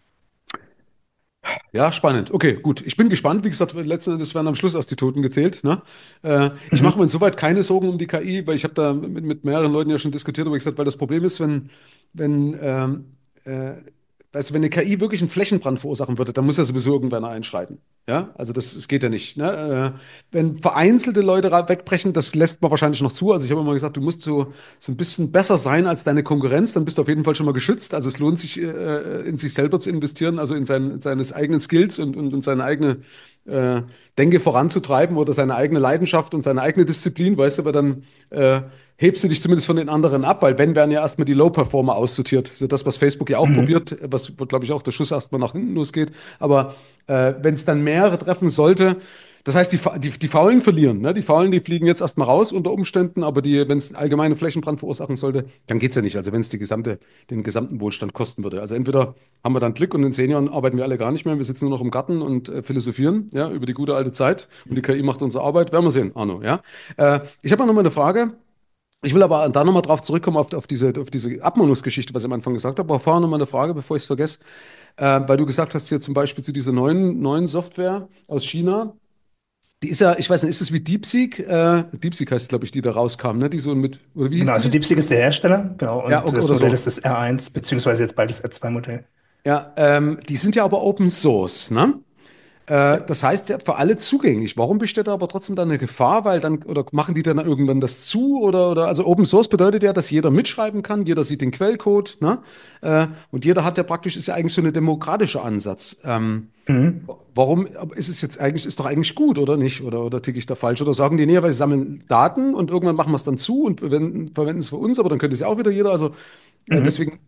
Ja, spannend. Okay, gut. Ich bin gespannt. Wie gesagt, das werden am Schluss erst die Toten gezählt. Ne? Ich mache mir Mhm. insoweit keine Sorgen um die KI, weil ich habe da mit mehreren Leuten ja schon diskutiert, aber ich gesagt, weil das Problem ist, wenn, äh, weißt du, wenn eine KI wirklich einen Flächenbrand verursachen würde, dann muss ja sowieso irgendwann einschreiten. Ja, also das geht ja nicht. Ne? Wenn vereinzelte Leute wegbrechen, das lässt man wahrscheinlich noch zu. Also ich habe immer gesagt, du musst so ein bisschen besser sein als deine Konkurrenz, dann bist du auf jeden Fall schon mal geschützt. Also es lohnt sich, in sich selber zu investieren, also in seines eigenen Skills und seine eigene äh, Denke voranzutreiben oder seine eigene Leidenschaft und seine eigene Disziplin, weißt du, aber dann hebst du dich zumindest von den anderen ab, weil wenn werden ja erstmal die Low-Performer aussortiert. Das ist ja das, was Facebook ja auch Mhm. probiert, was, glaube ich, auch der Schuss erstmal nach hinten losgeht. Aber wenn es dann mehrere treffen sollte, das heißt, die Faulen verlieren. Ne? Die Faulen, die fliegen jetzt erstmal raus unter Umständen, aber wenn es allgemeine Flächenbrand verursachen sollte, dann geht es ja nicht. Also wenn es den gesamten Wohlstand kosten würde. Also entweder haben wir dann Glück und in 10 Jahren arbeiten wir alle gar nicht mehr. Wir sitzen nur noch im Garten und philosophieren, ja, über die gute alte Zeit und die KI macht unsere Arbeit. Werden wir sehen, Arno, ja. Ich habe noch mal eine Frage. Ich will aber da nochmal drauf zurückkommen auf diese Abmahnungsgeschichte, was ich am Anfang gesagt habe. Aber vorher nochmal eine Frage, bevor ich es vergesse. Weil du gesagt hast hier zum Beispiel zu dieser neuen Software aus China. Die ist ja, ich weiß nicht, ist es wie DeepSeek? DeepSeek heißt, glaube ich, die da rauskam, ne? Die so mit, oder wie hieß Genau, also die? DeepSeek ist der Hersteller, genau, Ja, und das oder Modell ist so. das R1, beziehungsweise jetzt bald das R2-Modell. Ja, die sind ja aber Open Source, ne? Ja. Das heißt ja für alle zugänglich. Warum besteht da aber trotzdem dann eine Gefahr? Weil dann, oder machen die dann irgendwann das zu? Also Open Source bedeutet ja, dass jeder mitschreiben kann, jeder sieht den Quellcode, ne? Und jeder hat ja praktisch, ist ja eigentlich so ein demokratischer Ansatz. Mhm. Warum ist es jetzt eigentlich, ist doch eigentlich gut, oder nicht? Oder ticke ich da falsch? Oder sagen die, nee, weil sie sammeln Daten und irgendwann machen wir es dann zu und verwenden es für uns, aber dann könnte es ja auch wieder jeder. Also Mhm. deswegen,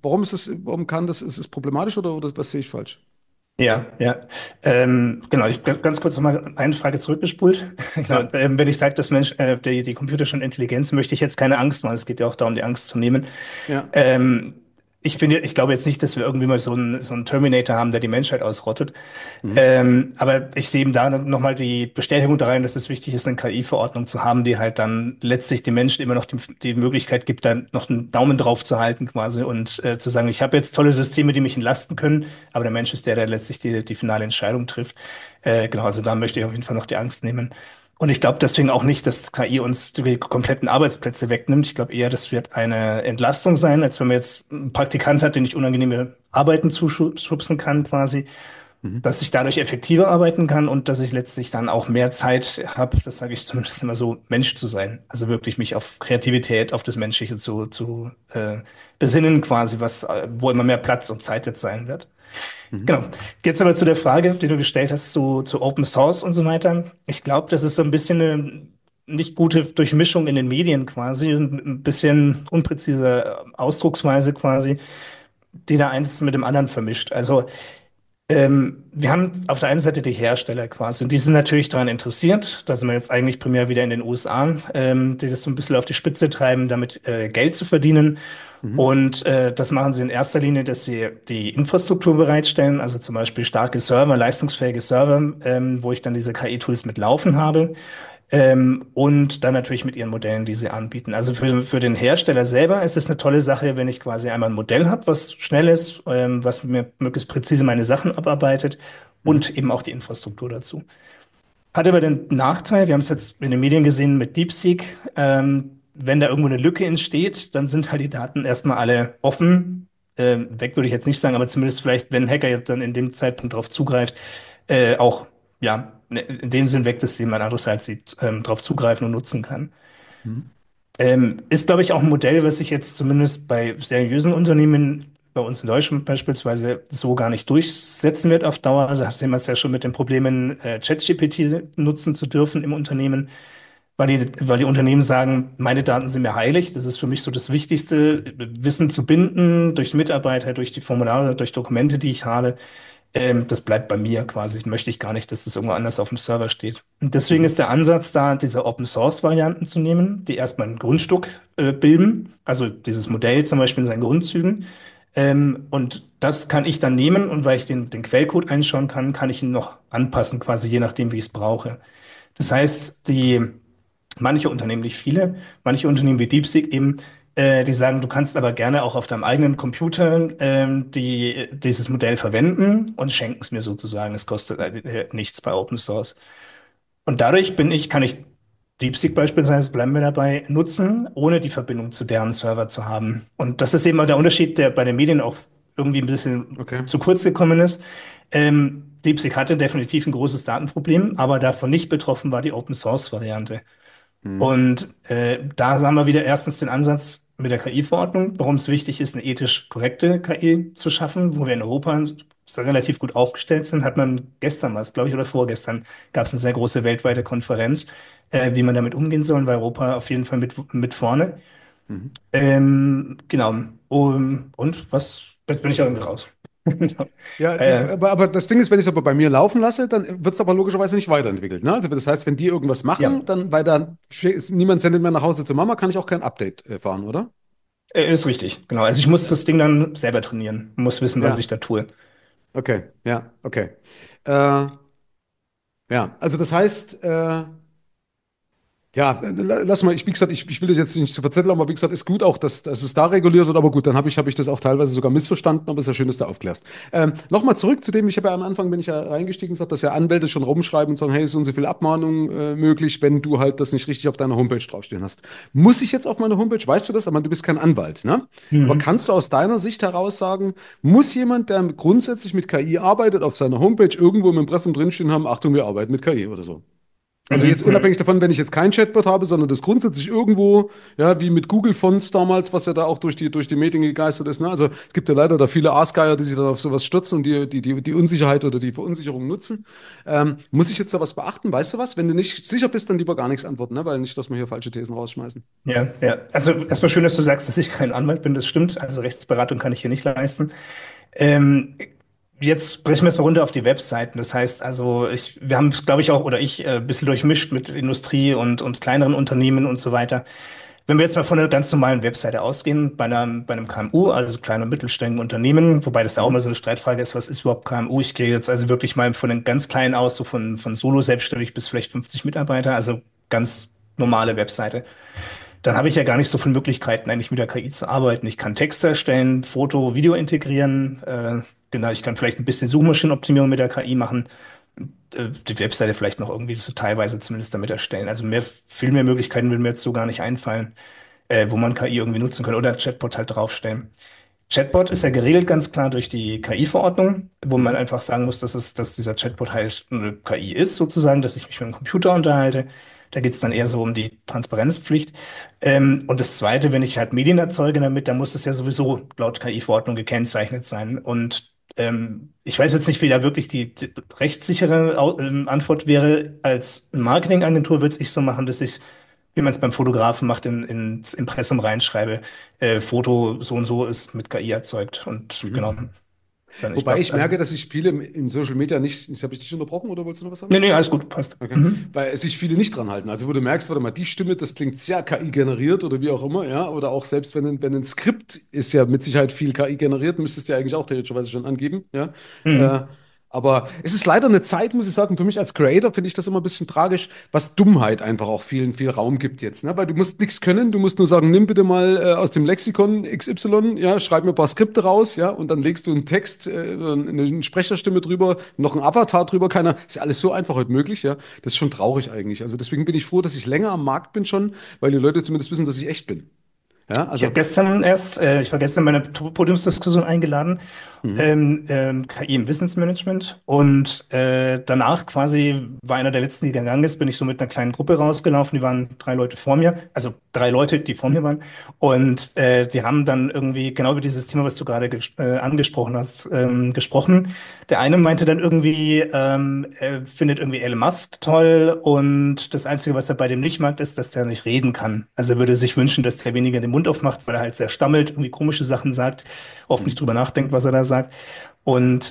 ist es problematisch oder was sehe ich falsch? Ja, ja. Genau, ich ganz kurz nochmal eine Frage zurückgespult. Genau, Ja, wenn ich sage, dass die Computer schon Intelligenz, möchte ich jetzt keine Angst machen. Es geht ja auch darum, die Angst zu nehmen. ja. Ähm, ich glaube jetzt nicht, dass wir irgendwie mal so einen Terminator haben, der die Menschheit ausrottet. Mhm. Aber ich sehe eben da nochmal die Bestätigung da rein, dass es wichtig ist, eine KI-Verordnung zu haben, die halt dann letztlich den Menschen immer noch die Möglichkeit gibt, dann noch einen Daumen drauf zu halten quasi und zu sagen, ich habe jetzt tolle Systeme, die mich entlasten können, aber der Mensch ist der letztlich die finale Entscheidung trifft. Genau, also da möchte ich auf jeden Fall noch die Angst nehmen. Und ich glaube deswegen auch nicht, dass KI uns die kompletten Arbeitsplätze wegnimmt. Ich glaube eher, das wird eine Entlastung sein, als wenn man jetzt einen Praktikant hat, den ich unangenehme Arbeiten zuschubsen kann quasi. Mhm. dass ich dadurch effektiver arbeiten kann und dass ich letztlich dann auch mehr Zeit habe, das sage ich zumindest immer so, Mensch zu sein. Also wirklich mich auf Kreativität, auf das Menschliche zu besinnen quasi, wo immer mehr Platz und Zeit jetzt sein wird. Mhm. Genau. Jetzt aber zu der Frage, die du gestellt hast, zu Open Source und so weiter. Ich glaube, das ist so ein bisschen eine nicht gute Durchmischung in den Medien quasi, ein bisschen unpräzise Ausdrucksweise quasi, die da eins mit dem anderen vermischt. Also wir haben auf der einen Seite die Hersteller quasi und die sind natürlich daran interessiert, da sind wir jetzt eigentlich primär wieder in den USA, die das so ein bisschen auf die Spitze treiben, damit Geld zu verdienen. Mhm. Und das machen sie in erster Linie, dass sie die Infrastruktur bereitstellen, also zum Beispiel starke Server, leistungsfähige Server, wo ich dann diese KI-Tools mit laufen habe. Und dann natürlich mit ihren Modellen, die sie anbieten. Also für den Hersteller selber ist es eine tolle Sache, wenn ich quasi einmal ein Modell habe, was schnell ist, was mir möglichst präzise meine Sachen abarbeitet Mhm. und eben auch die Infrastruktur dazu. Hat aber den Nachteil, wir haben es jetzt in den Medien gesehen mit DeepSeek, wenn da irgendwo eine Lücke entsteht, dann sind halt die Daten erstmal alle offen. Weg würde ich jetzt nicht sagen, aber zumindest vielleicht, wenn ein Hacker jetzt dann in dem Zeitpunkt darauf zugreift, auch ja, in dem Sinn weg, dass jemand anderes halt sie darauf zugreifen und nutzen kann. Mhm. Ist, glaube ich, auch ein Modell, was sich jetzt zumindest bei seriösen Unternehmen, bei uns in Deutschland beispielsweise, so gar nicht durchsetzen wird auf Dauer. Da sehen wir es ja schon mit den Problemen, ChatGPT nutzen zu dürfen im Unternehmen, weil die Unternehmen sagen, meine Daten sind mir heilig. Das ist für mich so das Wichtigste, Wissen zu binden durch die Mitarbeiter, durch die Formulare, durch Dokumente, die ich habe. Das bleibt bei mir quasi. Möchte ich gar nicht, dass das irgendwo anders auf dem Server steht. Und deswegen Mhm. ist der Ansatz da, diese Open-Source-Varianten zu nehmen, die erstmal ein Grundstück bilden, also dieses Modell zum Beispiel in seinen Grundzügen. Und das kann ich dann nehmen und weil ich den Quellcode einschauen kann, kann ich ihn noch anpassen, quasi je nachdem, wie ich es brauche. Das Mhm. heißt, manche Unternehmen, nicht viele, manche Unternehmen wie DeepSeek eben, die sagen, du kannst aber gerne auch auf deinem eigenen Computer dieses Modell verwenden und schenken es mir sozusagen. Es kostet nichts bei Open Source. Und dadurch kann ich DeepSeek beispielsweise, bleiben wir dabei, nutzen, ohne die Verbindung zu deren Server zu haben. Und das ist eben auch der Unterschied, der bei den Medien auch irgendwie ein bisschen Okay. zu kurz gekommen ist. DeepSeek hatte definitiv ein großes Datenproblem, aber davon nicht betroffen war die Open Source Variante. Mhm. Und da haben wir wieder erstens den Ansatz mit der KI-Verordnung, warum es wichtig ist, eine ethisch korrekte KI zu schaffen, wo wir in Europa so relativ gut aufgestellt sind. Hat man gestern was, glaube ich, oder vorgestern, gab es eine sehr große weltweite Konferenz, wie man damit umgehen soll, weil Europa auf jeden Fall mit vorne. Mhm. Genau. Und was? Jetzt bin ich ja irgendwie raus. Ja, äh, aber das Ding ist, wenn ich es aber bei mir laufen lasse, dann wird es aber logischerweise nicht weiterentwickelt. Ne? Also das heißt, wenn die irgendwas ja, machen, dann, weil da niemand sendet mehr nach Hause zur Mama, kann ich auch kein Update fahren, oder? ist richtig. Genau. Also ich muss Ja. das Ding dann selber trainieren, muss wissen, was ich Ja, da tue. okay, ja, okay. Äh, ja, also das heißt, ja, lass mal, wie gesagt, ich will das jetzt nicht zu verzetteln, aber wie gesagt, ist gut auch, dass es da reguliert wird, aber gut, dann hab ich das auch teilweise sogar missverstanden, aber es ist ja schön, dass du aufklärst. Nochmal zurück zu dem, ich habe ja am Anfang, bin ich ja reingestiegen, gesagt, dass ja Anwälte schon rumschreiben und sagen, hey, so und so viel Abmahnung möglich, wenn du halt das nicht richtig auf deiner Homepage draufstehen hast. Muss ich jetzt auf meiner Homepage, weißt du das, aber du bist kein Anwalt, ne? Aber Mhm. kannst du aus deiner Sicht heraus sagen, muss jemand, der grundsätzlich mit KI arbeitet, auf seiner Homepage irgendwo im Impressum drinstehen haben, Achtung, wir arbeiten mit KI oder so? Also Mhm. jetzt Mhm. unabhängig davon, wenn ich jetzt kein Chatbot habe, sondern das grundsätzlich irgendwo, ja, wie mit Google Fonts damals, was ja da auch durch die Medien gegeistert ist. Ne? Also es gibt ja leider da viele Aasgeier, die sich da auf sowas stürzen und die Unsicherheit oder die Verunsicherung nutzen. Muss ich jetzt da was beachten? Weißt du was? Wenn du nicht sicher bist, dann lieber gar nichts antworten, ne? Weil nicht, dass wir hier falsche Thesen rausschmeißen. Ja, ja. Also erstmal schön, dass du sagst, dass ich kein Anwalt bin. Das stimmt. Also Rechtsberatung kann ich hier nicht leisten. Ähm, Jetzt brechen wir es mal runter auf die Webseiten. Das heißt also, wir haben es, glaube ich, auch, oder ich, ein bisschen durchmischt mit Industrie und kleineren Unternehmen und so weiter. Wenn wir jetzt mal von einer ganz normalen Webseite ausgehen, bei einem KMU, also kleinen und mittelständigen Unternehmen, wobei das ja auch Mhm. immer so eine Streitfrage ist, was ist überhaupt KMU? Ich gehe jetzt also wirklich mal von den ganz kleinen aus, so von Solo selbstständig bis vielleicht 50 Mitarbeiter, also ganz normale Webseite. Dann habe ich ja gar nicht so viele Möglichkeiten, eigentlich mit der KI zu arbeiten. Ich kann Texte erstellen, Foto, Video integrieren. Genau, ich kann vielleicht ein bisschen Suchmaschinenoptimierung mit der KI machen. Die Webseite vielleicht noch irgendwie so teilweise zumindest damit erstellen. Also viel mehr Möglichkeiten würden mir jetzt so gar nicht einfallen, wo man KI irgendwie nutzen könnte oder ein Chatbot halt draufstellen. Chatbot ist ja geregelt ganz klar durch die KI-Verordnung, wo man Mhm. einfach sagen muss, dass dieser Chatbot halt eine KI ist, sozusagen, dass ich mich mit dem Computer unterhalte. Da geht es dann eher so um die Transparenzpflicht. Und das Zweite, wenn ich halt Medien erzeuge damit, dann muss es ja sowieso laut KI-Verordnung gekennzeichnet sein. Und ich weiß jetzt nicht, wie da wirklich die rechtssichere Antwort wäre. Als Marketingagentur würde ich so machen, dass ich, wie man es beim Fotografen macht, ins Impressum reinschreibe, Foto so und so ist mit KI erzeugt. Und genau, Mhm. dann Wobei ich also, merke, dass sich viele in Social Media nicht, habe ich dich unterbrochen oder wolltest du noch was sagen? nee, nee, alles gut, passt. Okay. Mhm. Weil sich viele nicht dran halten. Also wo du merkst, warte mal, die Stimme, das klingt sehr KI generiert oder wie auch immer, ja. Oder auch selbst wenn ein Skript ist ja mit Sicherheit viel KI generiert, müsstest du ja eigentlich auch theoretischerweise schon angeben, ja. Äh, Mhm. aber es ist leider eine Zeit, muss ich sagen, für mich als Creator finde ich das immer ein bisschen tragisch, was Dummheit einfach auch vielen viel Raum gibt jetzt, ne? Weil du musst nichts können, du musst nur sagen, nimm bitte mal aus dem Lexikon XY, ja, schreib mir ein paar Skripte raus, ja, und dann legst du einen Text, eine Sprecherstimme drüber, noch ein Avatar drüber, keiner, ist ja alles so einfach heute möglich, ja. Das ist schon traurig eigentlich. Also deswegen bin ich froh, dass ich länger am Markt bin schon, weil die Leute zumindest wissen, dass ich echt bin. Ja, Ich habe also, gestern erst, ich war gestern bei einer Podiumsdiskussion eingeladen, mhm, KI im Wissensmanagement. Und danach quasi war einer der letzten, die gegangen ist, bin ich so mit einer kleinen Gruppe rausgelaufen. Die waren 3 Leute vor mir, also 3 Leute, die vor mir waren. Und die haben dann irgendwie genau über dieses Thema, was du gerade angesprochen hast, gesprochen. Der eine meinte dann irgendwie, er findet irgendwie Elon Musk toll und das Einzige, was er bei dem nicht mag, ist, dass der nicht reden kann. Also er würde sich wünschen, dass der weniger den Mund aufmacht, weil er halt sehr stammelt, irgendwie komische Sachen sagt, oft mhm, nicht drüber nachdenkt, was er da sagt. Und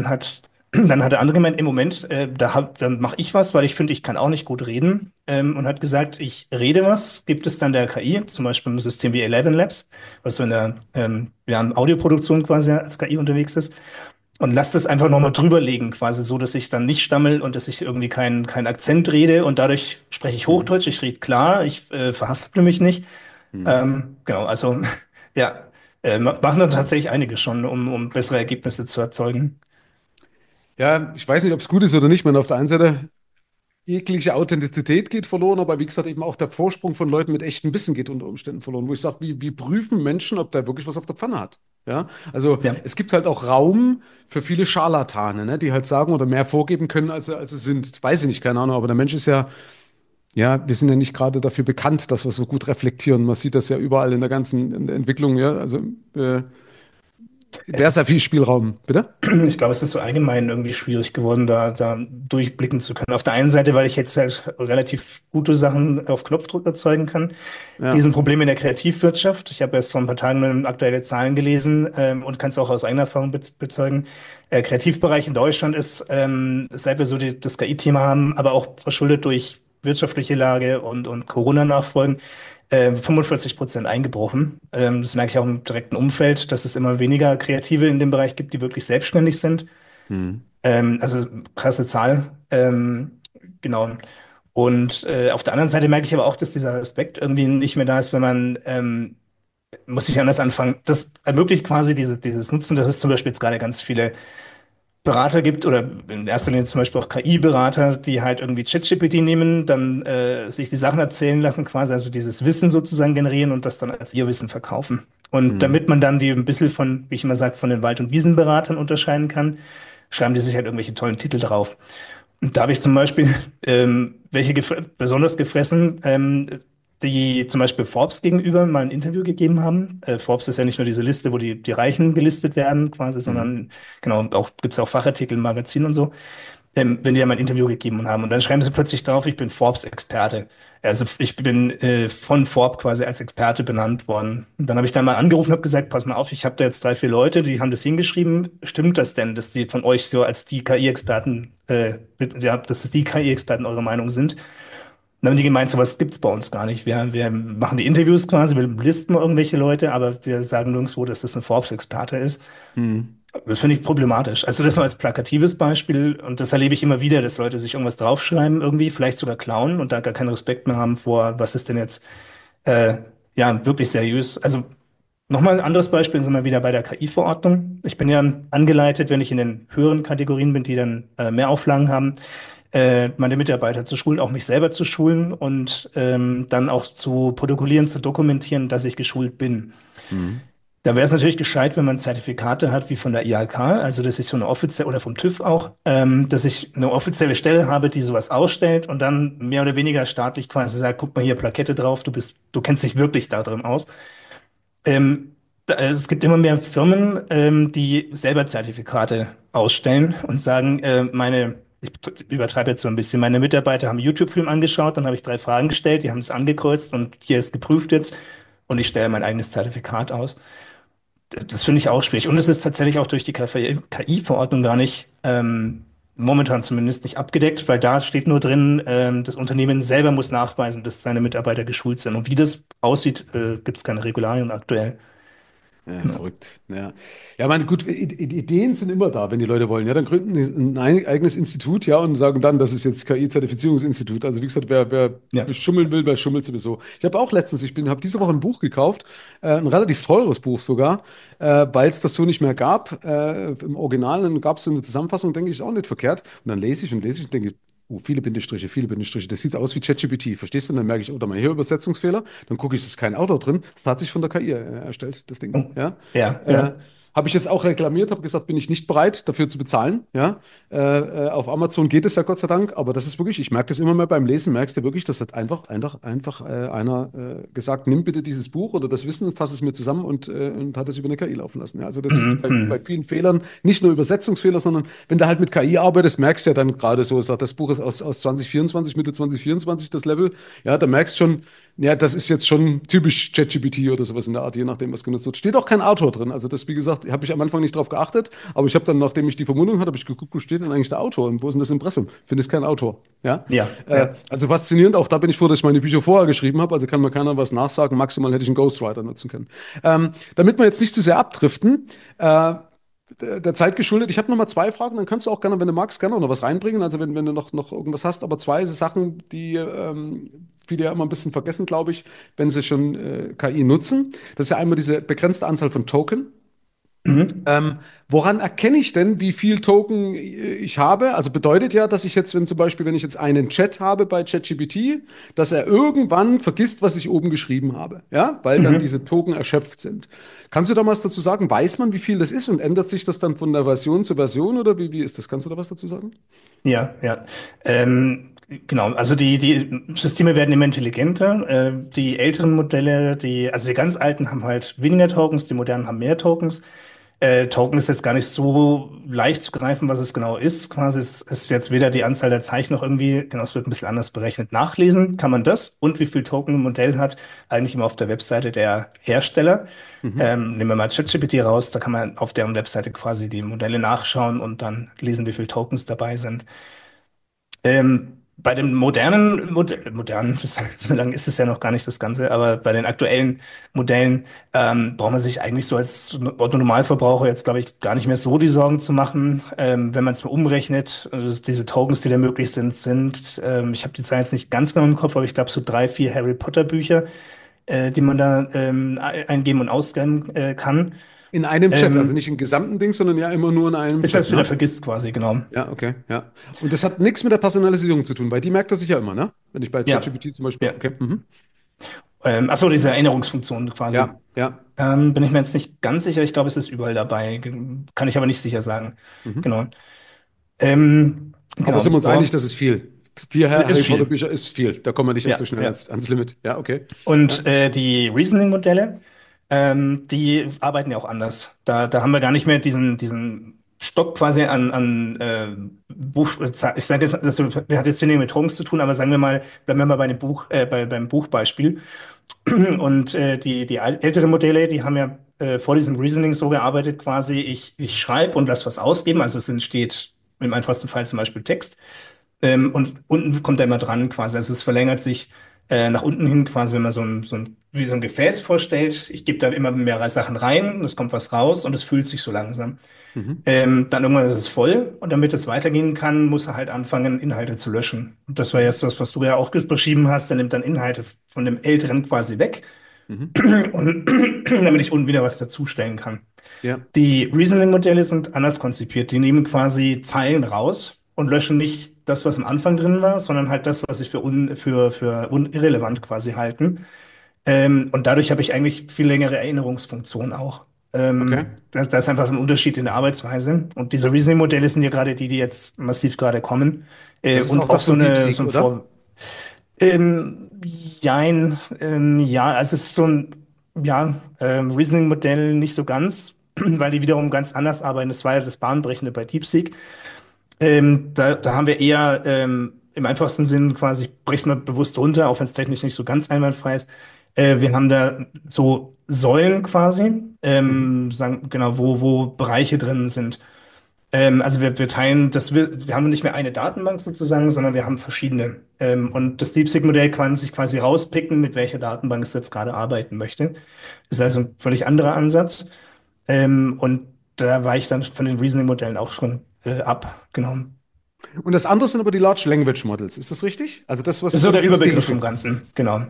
dann hat der andere gemeint, im Moment, dann mache ich was, weil ich finde, ich kann auch nicht gut reden. Und hat gesagt, ich rede was, gibt es dann der KI, zum Beispiel im System wie Eleven Labs, was so in der ja, Audioproduktion quasi als KI unterwegs ist. Und lass das einfach nochmal drüberlegen, quasi so, dass ich dann nicht stammel und dass ich irgendwie keinen Akzent rede und dadurch spreche ich mhm, Hochdeutsch, ich rede klar, ich verhasple mich nicht. mhm. Genau, also ja, machen dann tatsächlich einige schon, um bessere Ergebnisse zu erzeugen. Ja, ich weiß nicht, ob es gut ist oder nicht. Man, auf der einen Seite jegliche Authentizität geht verloren, aber wie gesagt, eben auch der Vorsprung von Leuten mit echtem Wissen geht unter Umständen verloren, wo ich sage, wie prüfen Menschen, ob der wirklich was auf der Pfanne hat? Ja, also Ja. es gibt halt auch Raum für viele Scharlatane, ne, die halt sagen oder mehr vorgeben können, als sie sind. Weiß ich nicht, keine Ahnung, aber der Mensch ist ja, ja, wir sind ja nicht gerade dafür bekannt, dass wir so gut reflektieren. Man sieht das ja überall in der ganzen in der Entwicklung, ja, also Es wäre sehr ist, viel Spielraum, bitte? ich glaube, es ist so allgemein irgendwie schwierig geworden, da durchblicken zu können. Auf der einen Seite, weil ich jetzt halt relativ gute Sachen auf Knopfdruck erzeugen kann. Ja. Riesenproblem in der Kreativwirtschaft. Ich habe erst vor ein paar Tagen aktuelle Zahlen gelesen und kann es auch aus eigener Erfahrung bezeugen. Kreativbereich in Deutschland ist, seit wir so das KI-Thema haben, aber auch verschuldet durch wirtschaftliche Lage und Corona-Nachfolgen, 45% eingebrochen. Das merke ich auch im direkten Umfeld, dass es immer weniger Kreative in dem Bereich gibt, die wirklich selbstständig sind. Hm. Also krasse Zahl. Genau. Und auf der anderen Seite merke ich aber auch, dass dieser Respekt irgendwie nicht mehr da ist, wenn man muss ich anders anfangen. Das ermöglicht quasi dieses Nutzen, dass es zum Beispiel jetzt gerade ganz viele Berater gibt oder in erster Linie zum Beispiel auch KI-Berater, die halt irgendwie ChatGPT nehmen, dann sich die Sachen erzählen lassen, quasi also dieses Wissen sozusagen generieren und das dann als ihr Wissen verkaufen. Und Hm. damit man dann die ein bisschen von, wie ich immer sage, von den Wald- und Wiesenberatern unterscheiden kann, schreiben die sich halt irgendwelche tollen Titel drauf. Und da habe ich zum Beispiel welche besonders gefressen, die zum Beispiel Forbes gegenüber mal ein Interview gegeben haben. Forbes ist ja nicht nur diese Liste, wo die Reichen gelistet werden, quasi, Hm. sondern genau, auch gibt es auch Fachartikel im Magazin und so. Wenn die ja mal ein Interview gegeben haben und dann schreiben sie plötzlich drauf, ich bin Forbes-Experte. Also ich bin von Forbes quasi als Experte benannt worden. Und dann habe ich dann mal angerufen und habe gesagt, pass mal auf, ich habe da jetzt 3, 4 Leute, die haben das hingeschrieben. Stimmt das denn, dass die von euch so als die KI-Experten, ja, dass es die KI-Experten eure Meinung sind? Dann haben die gemeint, sowas gibt's bei uns gar nicht. Wir machen die Interviews quasi, wir listen mal irgendwelche Leute, aber wir sagen nirgendwo, dass das ein Forbes-Experte ist. Hm. Das finde ich problematisch. Also das nur als plakatives Beispiel und das erlebe ich immer wieder, dass Leute sich irgendwas draufschreiben irgendwie, vielleicht sogar klauen und da gar keinen Respekt mehr haben vor, was ist denn jetzt äh, ja wirklich seriös. Also nochmal ein anderes Beispiel sind wir wieder bei der KI-Verordnung. Ich bin ja angeleitet, wenn ich in den höheren Kategorien bin, die dann mehr Auflagen haben, meine Mitarbeiter zu schulen, auch mich selber zu schulen und dann auch zu protokollieren, zu dokumentieren, dass ich geschult bin. Hm. Da wäre es natürlich gescheit, wenn man Zertifikate hat wie von der IHK, also dass ich so eine offizielle oder vom TÜV auch, dass ich eine offizielle Stelle habe, die sowas ausstellt und dann mehr oder weniger staatlich quasi sagt, guck mal hier Plakette drauf, du kennst dich wirklich da drin aus. Es gibt immer mehr Firmen, die selber Zertifikate ausstellen und sagen, ich übertreibe jetzt so ein bisschen, meine Mitarbeiter haben einen YouTube-Film angeschaut, dann habe ich 3 Fragen gestellt, die haben es angekreuzt und hier ist geprüft jetzt und ich stelle mein eigenes Zertifikat aus. Das finde ich auch schwierig. Und es ist tatsächlich auch durch die KI-Verordnung gar nicht, momentan zumindest nicht abgedeckt, weil da steht nur drin, das Unternehmen selber muss nachweisen, dass seine Mitarbeiter geschult sind. Und wie das aussieht, gibt es keine Regularien aktuell. Ja, Genau. verrückt. Ja, ja, meine, gut, Ideen sind immer da, wenn die Leute wollen. Ja, dann gründen die ein eigenes Institut, ja, und sagen dann, das ist jetzt KI-Zertifizierungsinstitut. Also wie gesagt, wer Ja. schummeln will, wer schummelt sowieso. Ich habe auch letztens, habe diese Woche ein Buch gekauft, ein relativ teures Buch sogar, weil es das so nicht mehr gab. Im Original, dann gab es so eine Zusammenfassung, denke ich, ist auch nicht verkehrt. Und dann lese ich und denke, viele Bindestriche, viele Bindestriche. Das sieht aus wie ChatGPT, verstehst du? Und dann merke ich, oh, da mal hier Übersetzungsfehler. Dann gucke ich, es ist kein Autor drin. Das hat sich von der KI erstellt, das Ding. Oh. Ja. Ja, Äh, ja. habe ich jetzt auch reklamiert, habe gesagt, bin ich nicht bereit, dafür zu bezahlen. Ja. Auf Amazon geht es ja Gott sei Dank, aber das ist wirklich, ich merke das immer mehr beim Lesen, merkst du wirklich, das hat einfach einer gesagt, nimm bitte dieses Buch oder das Wissen, fass es mir zusammen und hat es über eine KI laufen lassen. Ja. Also das ist Mhm. bei Mhm. vielen Fehlern, nicht nur Übersetzungsfehler, sondern wenn du halt mit KI arbeitest, merkst du ja dann gerade so, sagt, das Buch ist aus 2024, Mitte 2024 das Level, ja, da merkst du schon, ja, das ist jetzt schon typisch ChatGPT oder sowas in der Art, je nachdem, was genutzt wird. Steht auch kein Autor drin. Also das, wie gesagt, habe ich am Anfang nicht drauf geachtet, aber ich habe dann, nachdem ich die Vermutung hatte, habe ich geguckt, wo steht denn eigentlich der Autor und wo ist denn das Impressum? Finde ich kein Autor. Ja, Ja, ja. also faszinierend. Auch da bin ich froh, dass ich meine Bücher vorher geschrieben habe. Also kann mir keiner was nachsagen. Maximal hätte ich einen Ghostwriter nutzen können. Damit wir jetzt nicht zu sehr abdriften, der Zeit geschuldet. Ich habe noch mal 2 Fragen, dann kannst du auch gerne, wenn du magst, gerne noch was reinbringen. Also wenn du noch irgendwas hast, aber 2 Sachen, die viele ja immer ein bisschen vergessen, glaube ich, wenn sie schon KI nutzen. Das ist ja einmal diese begrenzte Anzahl von Token. Mhm. Woran erkenne ich denn, wie viel Token ich habe? Also bedeutet ja, dass ich jetzt, wenn zum Beispiel, wenn ich jetzt einen Chat habe bei ChatGPT, dass er irgendwann vergisst, was ich oben geschrieben habe, ja, weil dann Mhm. diese Token erschöpft sind. Kannst du da was dazu sagen? Weiß man, wie viel das ist und ändert sich das dann von der Version zu Version oder wie ist das? Kannst du da was dazu sagen? Ja, ja. Genau, also die Systeme werden immer intelligenter. Die älteren Modelle, also die ganz alten haben halt weniger Tokens, die modernen haben mehr Tokens. Token ist jetzt gar nicht so leicht zu greifen, was es genau ist. Quasi es ist jetzt weder die Anzahl der Zeichen noch irgendwie, genau, es wird ein bisschen anders berechnet. Nachlesen kann man das und wie viel Token ein Modell hat, eigentlich immer auf der Webseite der Hersteller. Mhm. Nehmen wir mal ChatGPT raus, da kann man auf deren Webseite quasi die Modelle nachschauen und dann lesen, wie viele Tokens dabei sind. Bei den modernen, so lange ist es ja noch gar nicht das Ganze, aber bei den aktuellen Modellen braucht man sich eigentlich so als Otto-Normalverbraucher jetzt, glaube ich, gar nicht mehr so die Sorgen zu machen. Wenn man es mal umrechnet, also diese Tokens, die da möglich sind, ich habe die Zahl jetzt nicht ganz genau im Kopf, aber ich glaube so 3, 4 Harry Potter Bücher, die man da eingeben und ausscannen kann. In einem Chat, also Ähm, nicht im gesamten Ding, sondern ja immer nur in einem Bis er Chat, es wieder ne? vergisst quasi, genau. Ja, okay, ja. Und das hat nichts mit der Personalisierung zu tun, weil die merkt das sich ja immer, ne? Wenn ich bei Ja, ChatGPT zum Beispiel, ja. okay, mhm. Ach so, diese Erinnerungsfunktion quasi. Ja, ja. Bin ich mir jetzt nicht ganz sicher. Ich glaube, es ist überall dabei. Kann ich aber nicht sicher sagen. Mhm. Genau. Aber Genau. sind wir uns einig, Boah, das ist viel. 4 ist Harry Potter viel. Bücher ist viel. Da kommen wir nicht so Ja, schnell ja. ans Limit. Ja, okay. Ja. Und die Reasoning-Modelle, die arbeiten ja auch anders. Da haben wir gar nicht mehr diesen Stock quasi an Buch. Ich sage, das hat jetzt weniger mit Trunks zu tun, aber sagen wir mal, bleiben wir mal bei dem beim Buchbeispiel. Und die älteren Modelle, die haben ja vor diesem Reasoning so gearbeitet, quasi, ich schreibe und lasse was ausgeben. Also es entsteht im einfachsten Fall zum Beispiel Text. Und unten kommt er immer dran quasi. Also es verlängert sich nach unten hin quasi, wenn man wie so ein Gefäß vorstellt. Ich gebe da immer mehrere Sachen rein, es kommt was raus und es füllt sich so langsam. Mhm. Dann irgendwann ist es voll und damit es weitergehen kann, muss er halt anfangen, Inhalte zu löschen. Und das war Mhm. jetzt das, was du ja auch beschrieben hast. Er nimmt dann Inhalte von dem Älteren quasi weg Mhm. und damit ich unten wieder was dazustellen kann. Ja. Die Reasoning-Modelle sind anders konzipiert. Die nehmen quasi Zeilen raus und löschen nicht das, was am Anfang drin war, sondern halt das, was sie für irrelevant quasi halten. Und dadurch habe ich eigentlich viel längere Erinnerungsfunktion auch. Okay. Da ist einfach so ein Unterschied in der Arbeitsweise. Und diese Reasoning-Modelle sind ja gerade die, die jetzt massiv gerade kommen. Das ist auch Und das auch von so DeepSeek, ein oder? Jein, ja, also es ist so ein, ja, Reasoning-Modell nicht so ganz, weil die wiederum ganz anders arbeiten. Das war ja das Bahnbrechende bei DeepSeek. Da haben wir eher im einfachsten Sinn quasi, ich brech's mal bewusst runter, auch wenn es technisch nicht so ganz einwandfrei ist. Wir haben da so Säulen quasi, Mhm. genau, wo Bereiche drin sind. Also wir teilen wir haben nicht mehr eine Datenbank sozusagen, sondern wir haben verschiedene. Und das DeepSeek-Modell kann sich quasi rauspicken, mit welcher Datenbank es jetzt gerade arbeiten möchte. Das ist also ein völlig anderer Ansatz. Und da weiche ich dann von den Reasoning-Modellen auch schon ab. Genau. Und das andere sind aber die Large Language Models. Ist das richtig? Also das, Das ist so das der ist das Überbegriff vom Gegenstück. Ganzen. Genau.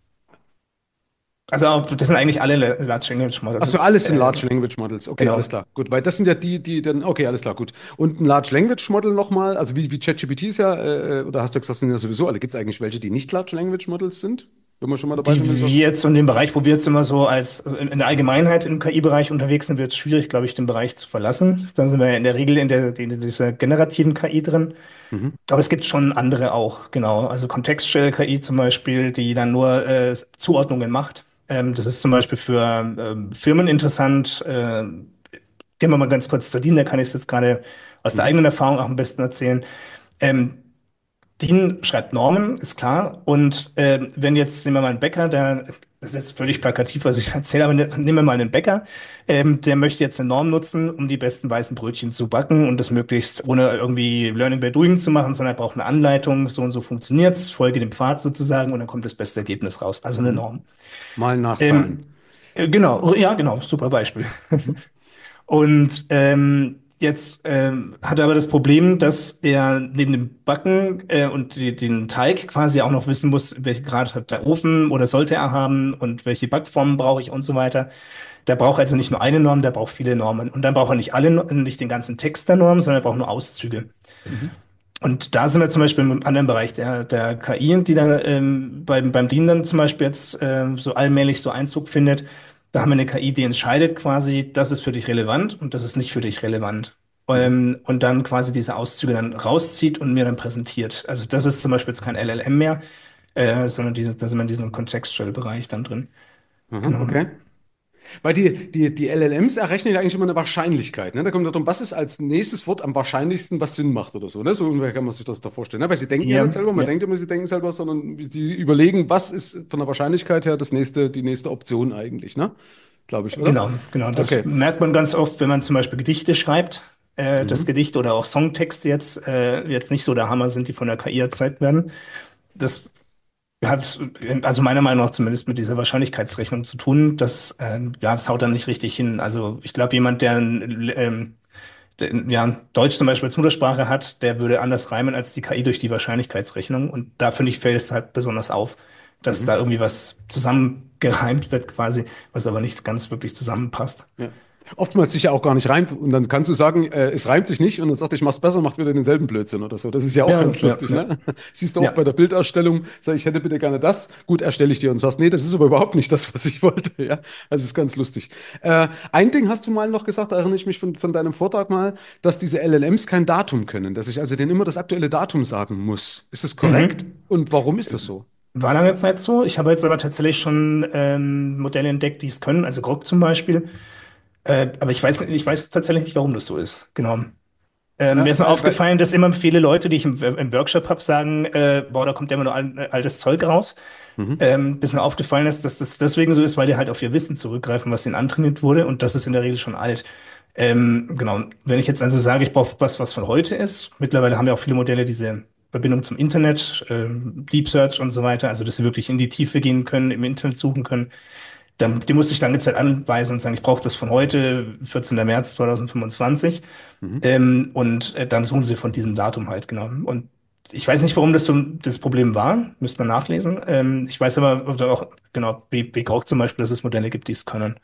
Also das sind eigentlich alle Large Language Achso, Models. alles sind Large Language Models. Okay, alles Genau. klar. Gut, weil das sind ja die dann, okay, alles klar, gut. Und ein Large Language Model nochmal, also wie ChatGPT ist ja, oder hast du gesagt, das sind ja sowieso alle. Gibt es eigentlich welche, die nicht Large Language Models sind? Wenn wir schon mal dabei sind, wenn du Die wir sagst. jetzt in dem Bereich, wo wir jetzt immer so als in der Allgemeinheit im KI-Bereich unterwegs sind, wird es schwierig, glaube ich, den Bereich zu verlassen. Dann sind wir in der Regel in dieser generativen KI drin. Mhm. Aber es gibt schon andere auch, genau. Also kontextuelle KI zum Beispiel, die dann nur Zuordnungen macht. Das ist zum Beispiel für Firmen interessant. Gehen wir mal ganz kurz zu DIN, da kann ich es jetzt gerade aus der Mhm. eigenen Erfahrung auch am besten erzählen. Ähm, DIN schreibt Normen, ist klar. Und wenn jetzt, nehmen wir mal einen Bäcker, das ist jetzt völlig plakativ, was ich erzähle, aber nehmen wir mal einen Bäcker, der möchte jetzt eine Norm nutzen, um die besten weißen Brötchen zu backen und das möglichst ohne irgendwie Learning by Doing zu machen, sondern er braucht eine Anleitung, so und so funktioniert's, folge dem Pfad sozusagen und dann kommt das beste Ergebnis raus, also eine Mhm. Norm. Mal nachzahlen. Ähm, genau, ja, genau, super Beispiel. Mhm. Und jetzt hat er aber das Problem, dass er neben dem Backen und den Teig quasi auch noch wissen muss, welche Grad hat der Ofen oder sollte er haben und welche Backformen brauche ich und so weiter. Der braucht also nicht nur eine Norm, der braucht viele Normen. Und dann braucht er nicht nicht den ganzen Text der Norm, sondern er braucht nur Auszüge. Mhm. Und da sind wir zum Beispiel im anderen Bereich der KI, die dann beim DIN dann zum Beispiel jetzt so allmählich so Einzug findet. Da haben wir eine KI, die entscheidet quasi, das ist für dich relevant und das ist nicht für dich relevant. Mhm. Und dann quasi diese Auszüge dann rauszieht und mir dann präsentiert. Also das ist zum Beispiel jetzt kein LLM mehr, sondern da sind wir in diesem Contextual-Bereich dann drin. Aha, Genau. okay. Weil die LLMs errechnen ja eigentlich immer eine Wahrscheinlichkeit. Ne? Da kommt es darum, was ist als nächstes Wort am wahrscheinlichsten, was Sinn macht oder so. Ne? So ungefähr kann man sich das da vorstellen. Ne? Weil sie denken ja nicht Ja, selber, man ja. denkt immer, sie denken selber, sondern sie überlegen, was ist von der Wahrscheinlichkeit her die nächste Option eigentlich, ne? Glaube ich, oder? Genau, genau. Das Okay. merkt man ganz oft, wenn man zum Beispiel Gedichte schreibt, dass Mhm. Gedichte oder auch Songtexte jetzt nicht so der Hammer sind, die von der KI erzeugt werden. Das hat, also meiner Meinung nach zumindest mit dieser Wahrscheinlichkeitsrechnung zu tun, ja, das haut dann nicht richtig hin. Also ich glaube, jemand, ja, Deutsch zum Beispiel als Muttersprache hat, der würde anders reimen als die KI durch die Wahrscheinlichkeitsrechnung. Und da finde ich, fällt es halt besonders auf, dass Mhm. da irgendwie was zusammengereimt wird quasi, was aber nicht ganz wirklich zusammenpasst. Ja. Oftmals sich ja auch gar nicht reimt und dann kannst du sagen, es reimt sich nicht und dann sagt, er, ich mach's besser, macht wieder denselben Blödsinn oder so. Das ist ja auch Ja, ganz ja, lustig, ja. ne? Siehst du auch bei Ja, der Bilderstellung, sag ich, hätte bitte gerne das. Gut, erstelle ich dir und sagst, nee, das ist aber überhaupt nicht das, was ich wollte, ja? Also ist ganz lustig. Ein Ding hast du mal noch gesagt, da erinnere ich mich von deinem Vortrag mal, dass diese LLMs kein Datum können, dass ich also denen immer das aktuelle Datum sagen muss. Ist das korrekt? mhm. Und warum ist das so? War lange Zeit so. Ich habe jetzt aber tatsächlich schon Modelle entdeckt, die es können, also Grok zum Beispiel. Aber ich weiß tatsächlich nicht, warum das so ist. Genau. Mir ist nur Weil, aufgefallen, dass immer viele Leute, die ich im Workshop habe, sagen, boah, da kommt ja immer nur altes Zeug raus. mhm, Bis mir aufgefallen ist, dass das deswegen so ist, weil die halt auf ihr Wissen zurückgreifen, was ihnen antrainiert wurde. Und das ist in der Regel schon alt. Genau. Wenn ich jetzt also sage, ich brauche was von heute ist, mittlerweile haben ja auch viele Modelle diese Verbindung zum Internet, Deep Search und so weiter, also dass sie wirklich in die Tiefe gehen können, im Internet suchen können. Die musste ich lange Zeit anweisen und sagen, ich brauche das von heute, 14. März 2025. mhm. Dann suchen sie von diesem Datum halt, genau. Und ich weiß nicht, warum das so das Problem war, müsste man nachlesen. Ich weiß aber auch genau, wie Grok zum Beispiel, dass es Modelle gibt, die es können.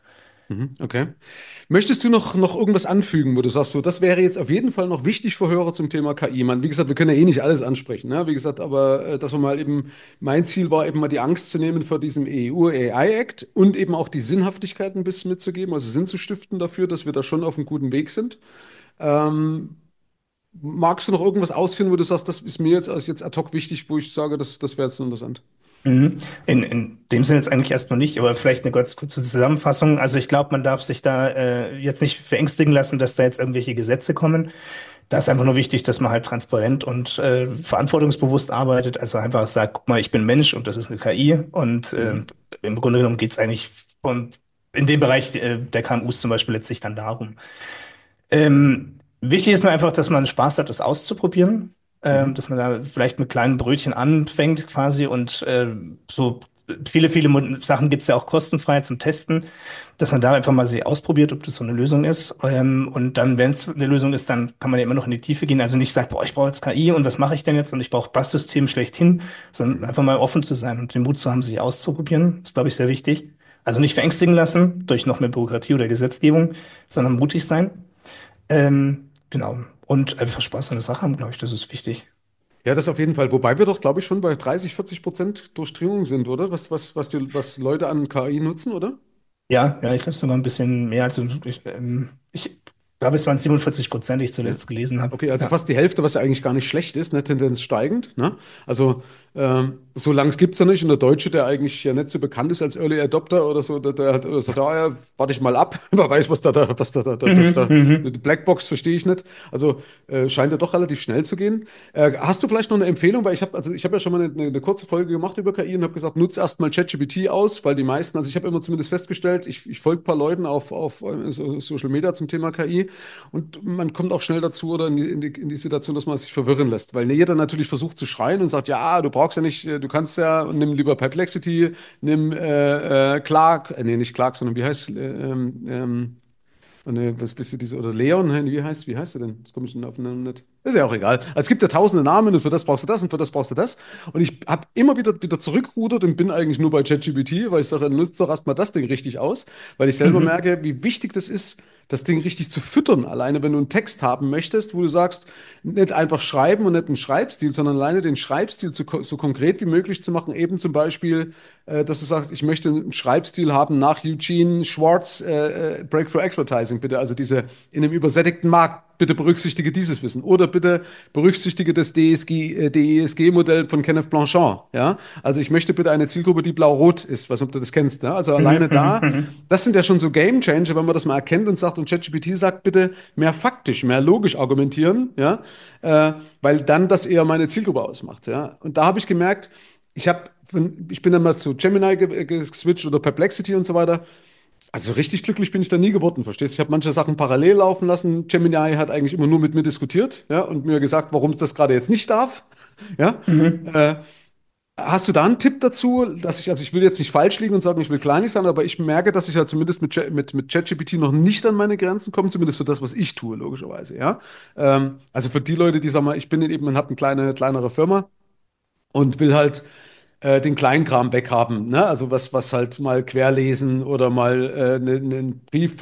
Okay. Möchtest du noch irgendwas anfügen, wo du sagst, so, das wäre jetzt auf jeden Fall noch wichtig für Hörer zum Thema KI? Man, wie gesagt, wir können ja eh nicht alles ansprechen, ne? Wie gesagt, aber dass wir mal eben, mein Ziel war eben mal die Angst zu nehmen vor diesem EU AI Act und eben auch die Sinnhaftigkeit ein bisschen mitzugeben, also Sinn zu stiften dafür, dass wir da schon auf einem guten Weg sind. Ähm, magst du noch irgendwas ausführen, wo du sagst, das ist mir jetzt ad hoc wichtig, wo ich sage, das wäre jetzt interessant? Mhm. In dem Sinne jetzt eigentlich erstmal nicht, aber vielleicht eine ganz kurze Zusammenfassung. Also ich glaube, man darf sich da jetzt nicht verängstigen lassen, dass da jetzt irgendwelche Gesetze kommen. Da ist einfach nur wichtig, dass man halt transparent und verantwortungsbewusst arbeitet. Also einfach sagt, guck mal, ich bin Mensch und das ist eine KI. Und Mhm. im Grunde genommen geht es eigentlich in dem Bereich der KMUs zum Beispiel letztlich dann darum. Wichtig ist mir einfach, dass man Spaß hat, das auszuprobieren, Mhm. dass man da vielleicht mit kleinen Brötchen anfängt quasi und so viele Sachen gibt es ja auch kostenfrei zum Testen, dass man da einfach mal sie ausprobiert, ob das so eine Lösung ist. Und dann, wenn es eine Lösung ist, dann kann man ja immer noch in die Tiefe gehen. Also nicht sagt, boah, ich brauche jetzt KI und was mache ich denn jetzt und ich brauche das System schlechthin, sondern Mhm. einfach mal offen zu sein und den Mut zu haben, sich auszuprobieren, ist, glaube ich, sehr wichtig. Also nicht verängstigen lassen durch noch mehr Bürokratie oder Gesetzgebung, sondern mutig sein. Genau. Und einfach Spaß an der Sache haben, glaube ich, das ist wichtig. Ja, das auf jeden Fall. Wobei wir doch, glaube ich, schon bei 30-40% Durchdringung sind, oder? Was Leute an KI nutzen, oder? Ja, ich glaube sogar ein bisschen mehr. Also ich glaube, es waren 47%, die ich Ja. zuletzt gelesen habe. Okay, also Ja. fast die Hälfte, was ja eigentlich gar nicht schlecht ist, ne? Tendenz steigend. Ne? Also so lange es gibt es ja nicht. Und der Deutsche, der eigentlich ja nicht so bekannt ist als Early Adopter oder so, der hat sagt, ah ja, warte ich mal ab, wer weiß, Mhm, die mhm. Blackbox verstehe ich nicht. Also scheint ja doch relativ schnell zu gehen. Hast du vielleicht noch eine Empfehlung? Weil ich habe ja schon mal eine kurze Folge gemacht über KI und habe gesagt, nutze erstmal ChatGPT aus, weil die meisten, also ich habe immer zumindest festgestellt, ich folge ein paar Leuten auf Social Media zum Thema KI. Und man kommt auch schnell dazu oder in die Situation, dass man sich verwirren lässt, weil jeder natürlich versucht zu schreien und sagt, ja, du brauchst ja nicht, du kannst ja, nimm lieber Perplexity, nimm Clark, nee, nicht Clark, sondern wie heißt, was bist du diese, oder Leon, hä? Wie heißt du denn? Das komme ich denn auf den Namen nicht. Ist ja auch egal. Also es gibt ja tausende Namen und für das brauchst du das und für das brauchst du das. Und ich habe immer wieder zurückrudert und bin eigentlich nur bei ChatGPT, weil ich sage, nutzt doch erstmal das Ding richtig aus, weil ich selber Mhm. merke, wie wichtig das ist, das Ding richtig zu füttern. Alleine, wenn du einen Text haben möchtest, wo du sagst, nicht einfach schreiben und nicht einen Schreibstil, sondern alleine den Schreibstil so konkret wie möglich zu machen. Eben zum Beispiel, dass du sagst, ich möchte einen Schreibstil haben nach Eugene Schwartz, Breakthrough Advertising, bitte. Also diese in einem übersättigten Markt, bitte berücksichtige dieses Wissen. Oder bitte berücksichtige das DESG-Modell von Kenneth Blanchard. Ja? Also ich möchte bitte eine Zielgruppe, die blau-rot ist, was ob du das kennst. Ne? Also Mhm, alleine mhm, da, mhm. das sind ja schon so Game Changer, wenn man das mal erkennt und sagt, und ChatGPT sagt bitte mehr faktisch, mehr logisch argumentieren, ja, weil dann das eher meine Zielgruppe ausmacht, ja. Und da habe ich gemerkt, ich bin dann mal zu Gemini geswitcht oder Perplexity und so weiter. Also richtig glücklich bin ich da nie geworden, verstehst du? Ich habe manche Sachen parallel laufen lassen. Gemini hat eigentlich immer nur mit mir diskutiert, ja, und mir gesagt, warum es das gerade jetzt nicht darf, ja. Mhm. Äh, Hast du da einen Tipp dazu, also ich will jetzt nicht falsch liegen und sagen, ich will kleinig sein, aber ich merke, dass ich ja zumindest mit ChatGPT noch nicht an meine Grenzen komme, zumindest für das, was ich tue, logischerweise, ja. Also für die Leute, die sagen mal, ich bin eben, man hat eine kleinere Firma und will halt den Kleinkram weghaben, ne? Also was halt mal querlesen oder mal einen Brief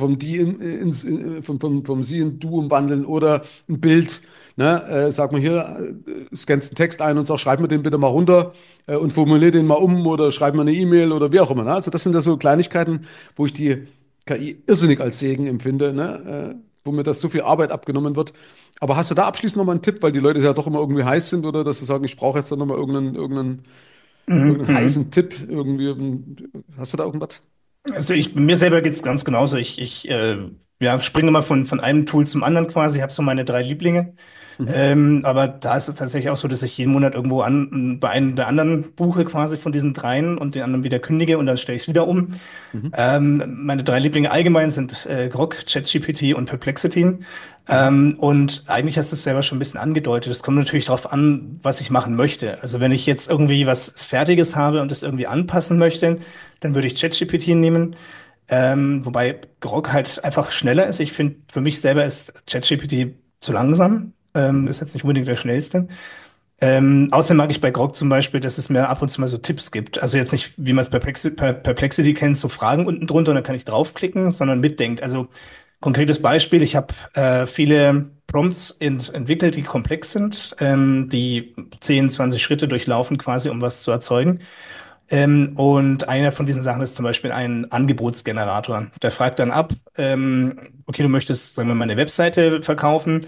vom Sie in Du umwandeln oder ein Bild, ne? Sag mal hier, scannst einen Text ein und sag, schreib mir den bitte mal runter und formulier den mal um oder schreib mir eine E-Mail oder wie auch immer, ne? Also das sind ja so Kleinigkeiten, wo ich die KI irrsinnig als Segen empfinde, ne? Wo mir das so viel Arbeit abgenommen wird. Aber hast du da abschließend nochmal einen Tipp, weil die Leute ja doch immer irgendwie heiß sind oder dass sie sagen, ich brauche jetzt dann nochmal Mhm, irgendeinen heißen mhm. Tipp irgendwie. Hast du da irgendwas? Also mir selber geht's ganz genauso. Ich ja, springe mal von einem Tool zum anderen quasi, habe so meine drei Lieblinge. Mhm. Aber da ist es tatsächlich auch so, dass ich jeden Monat irgendwo bei einem der anderen buche quasi von diesen dreien und den anderen wieder kündige und dann stelle ich es wieder um. Mhm. Meine drei Lieblinge allgemein sind Grok, ChatGPT und Perplexity. Mhm. Und eigentlich hast du es selber schon ein bisschen angedeutet. Es kommt natürlich darauf an, was ich machen möchte. Also wenn ich jetzt irgendwie was Fertiges habe und es irgendwie anpassen möchte, dann würde ich ChatGPT nehmen. Wobei Grok halt einfach schneller ist. Ich finde, für mich selber ist ChatGPT zu langsam. Mhm. Ist jetzt nicht unbedingt der schnellste. Außerdem mag ich bei Grok zum Beispiel, dass es mir ab und zu mal so Tipps gibt. Also jetzt nicht, wie man es bei Perplexity kennt, so Fragen unten drunter und dann kann ich draufklicken, sondern mitdenkt. Also konkretes Beispiel, ich habe viele Prompts entwickelt, die komplex sind, die 10, 20 Schritte durchlaufen quasi, um was zu erzeugen. Und einer von diesen Sachen ist zum Beispiel ein Angebotsgenerator. Der fragt dann ab, okay, du möchtest, sagen wir mal, eine Webseite verkaufen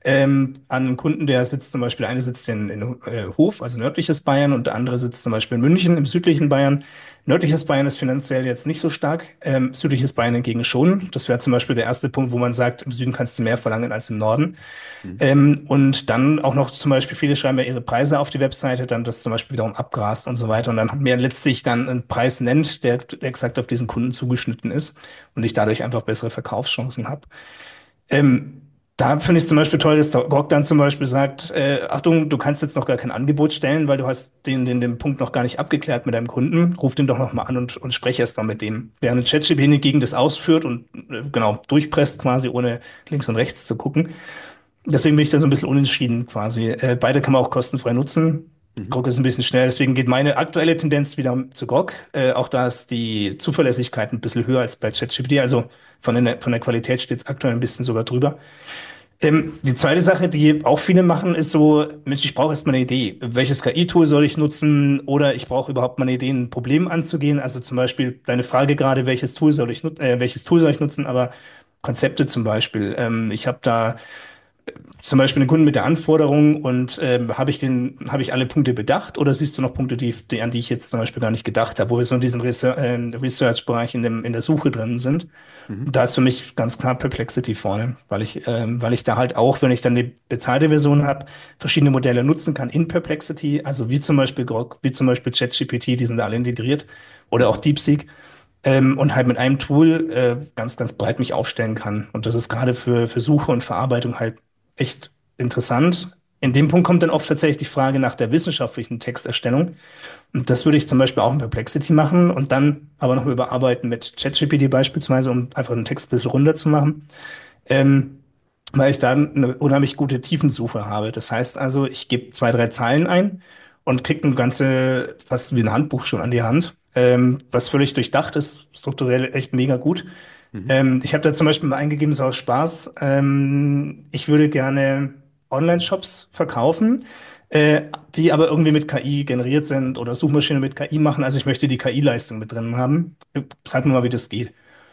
an einen Kunden, der sitzt zum Beispiel, eine sitzt in Hof, also nördliches Bayern, und der andere sitzt zum Beispiel in München im südlichen Bayern. Nördliches Bayern ist finanziell jetzt nicht so stark, südliches Bayern hingegen schon. Das wäre zum Beispiel der erste Punkt, wo man sagt, im Süden kannst du mehr verlangen als im Norden. Mhm. Und dann auch noch zum Beispiel, viele schreiben ja ihre Preise auf die Webseite, dann das zum Beispiel wiederum abgrast und so weiter. Und dann hat mir letztlich dann einen Preis nennt, der exakt auf diesen Kunden zugeschnitten ist und ich dadurch einfach bessere Verkaufschancen habe. Ähm, Da finde ich zum Beispiel toll, dass der GOG dann zum Beispiel sagt, Achtung, du kannst jetzt noch gar kein Angebot stellen, weil du hast den Punkt noch gar nicht abgeklärt mit deinem Kunden. Ruf den doch noch mal an und spreche erst mal mit dem. Während ChatGPT hingegen das ausführt und genau durchpresst quasi, ohne links und rechts zu gucken. Deswegen bin ich da so ein bisschen unentschieden quasi. Beide kann man auch kostenfrei nutzen. Mhm. GOG ist ein bisschen schnell, deswegen geht meine aktuelle Tendenz wieder zu GOG. Auch da ist die Zuverlässigkeit ein bisschen höher als bei ChatGPT. Also von der Qualität steht es aktuell ein bisschen sogar drüber. Die zweite Sache, die auch viele machen, ist so, Mensch, ich brauche erstmal eine Idee. Welches KI-Tool soll ich nutzen? Oder ich brauche überhaupt mal eine Idee, ein Problem anzugehen. Also zum Beispiel deine Frage gerade, welches Tool soll ich nutzen? Aber Konzepte zum Beispiel. Ich habe da zum Beispiel einen Kunden mit der Anforderung und habe ich alle Punkte bedacht oder siehst du noch Punkte, an die ich jetzt zum Beispiel gar nicht gedacht habe, wo wir so in diesem Research-Bereich in der Suche drin sind. Mhm. Und da ist für mich ganz klar Perplexity vorne, weil ich da halt auch, wenn ich dann die bezahlte Version habe, verschiedene Modelle nutzen kann in Perplexity, also wie zum Beispiel Grok, wie zum Beispiel ChatGPT, die sind da alle integriert oder auch Mhm. DeepSeek. Und halt mit einem Tool ganz breit mich aufstellen kann. Und das ist gerade für Suche und Verarbeitung halt echt interessant. In dem Punkt kommt dann oft tatsächlich die Frage nach der wissenschaftlichen Texterstellung. Und das würde ich zum Beispiel auch in Perplexity machen und dann aber noch überarbeiten mit ChatGPT beispielsweise, um einfach den Text ein bisschen runter zu machen. Ähm, Weil ich da eine unheimlich gute Tiefensuche habe. Das heißt also, ich gebe zwei, drei Zeilen ein und kriege ein ganze, fast wie ein Handbuch schon an die Hand, was völlig durchdacht ist, strukturell echt mega gut. Mhm. Ich habe da zum Beispiel mal eingegeben, so aus Spaß, ich würde gerne Online-Shops verkaufen, äh, die aber irgendwie mit KI generiert sind oder Suchmaschine mit KI machen. Also ich möchte die KI-Leistung mit drin haben. Sag mir mal, wie das geht.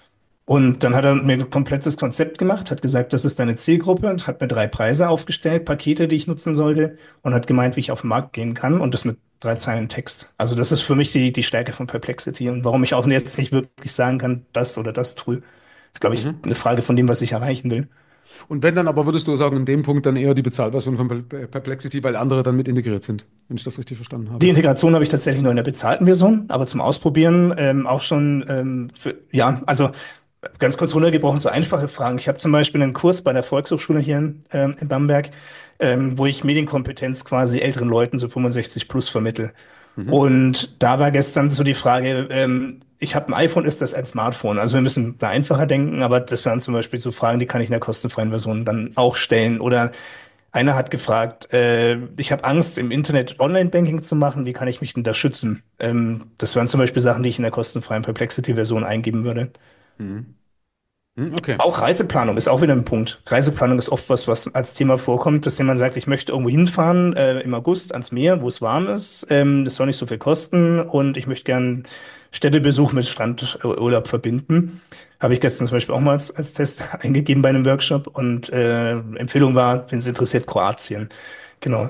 Und dann hat er mir ein komplettes Konzept gemacht, hat gesagt, das ist deine Zielgruppe und hat mir drei Preise aufgestellt, Pakete, die ich nutzen sollte und hat gemeint, wie ich auf den Markt gehen kann und das mit drei Zeilen Text. Also das ist für mich die Stärke von Perplexity und warum ich auch jetzt nicht wirklich sagen kann, das oder das Tool. Ist, glaube ich, Mhm. eine Frage von dem, was ich erreichen will. Und wenn dann aber, würdest du sagen, in dem Punkt dann eher die Bezahlversion von Perplexity, weil andere dann mit integriert sind, wenn ich das richtig verstanden habe. Die Integration habe ich tatsächlich nur in der bezahlten Version, aber zum Ausprobieren auch schon ja, also ganz kurz runtergebrochen, so einfache Fragen. Ich habe zum Beispiel einen Kurs bei der Volkshochschule hier in Bamberg, wo ich Medienkompetenz quasi älteren Leuten, so 65 plus, vermittel. Mhm. Und da war gestern so die Frage, ich habe ein iPhone, ist das ein Smartphone? Also wir müssen da einfacher denken, aber das wären zum Beispiel so Fragen, die kann ich in der kostenfreien Version dann auch stellen. Oder einer hat gefragt, ich habe Angst, im Internet Online-Banking zu machen, wie kann ich mich denn da schützen? Das wären zum Beispiel Sachen, die ich in der kostenfreien Perplexity-Version eingeben würde. Mhm. Mhm. Okay. Auch Reiseplanung ist auch wieder ein Punkt. Reiseplanung ist oft was als Thema vorkommt, dass jemand sagt, ich möchte irgendwo hinfahren, im August ans Meer, wo es warm ist. Das soll nicht so viel kosten und ich möchte gern Städtebesuch mit Strandurlaub verbinden. Habe ich gestern zum Beispiel auch mal als Test eingegeben bei einem Workshop und Empfehlung war, wenn es interessiert, Kroatien. Genau.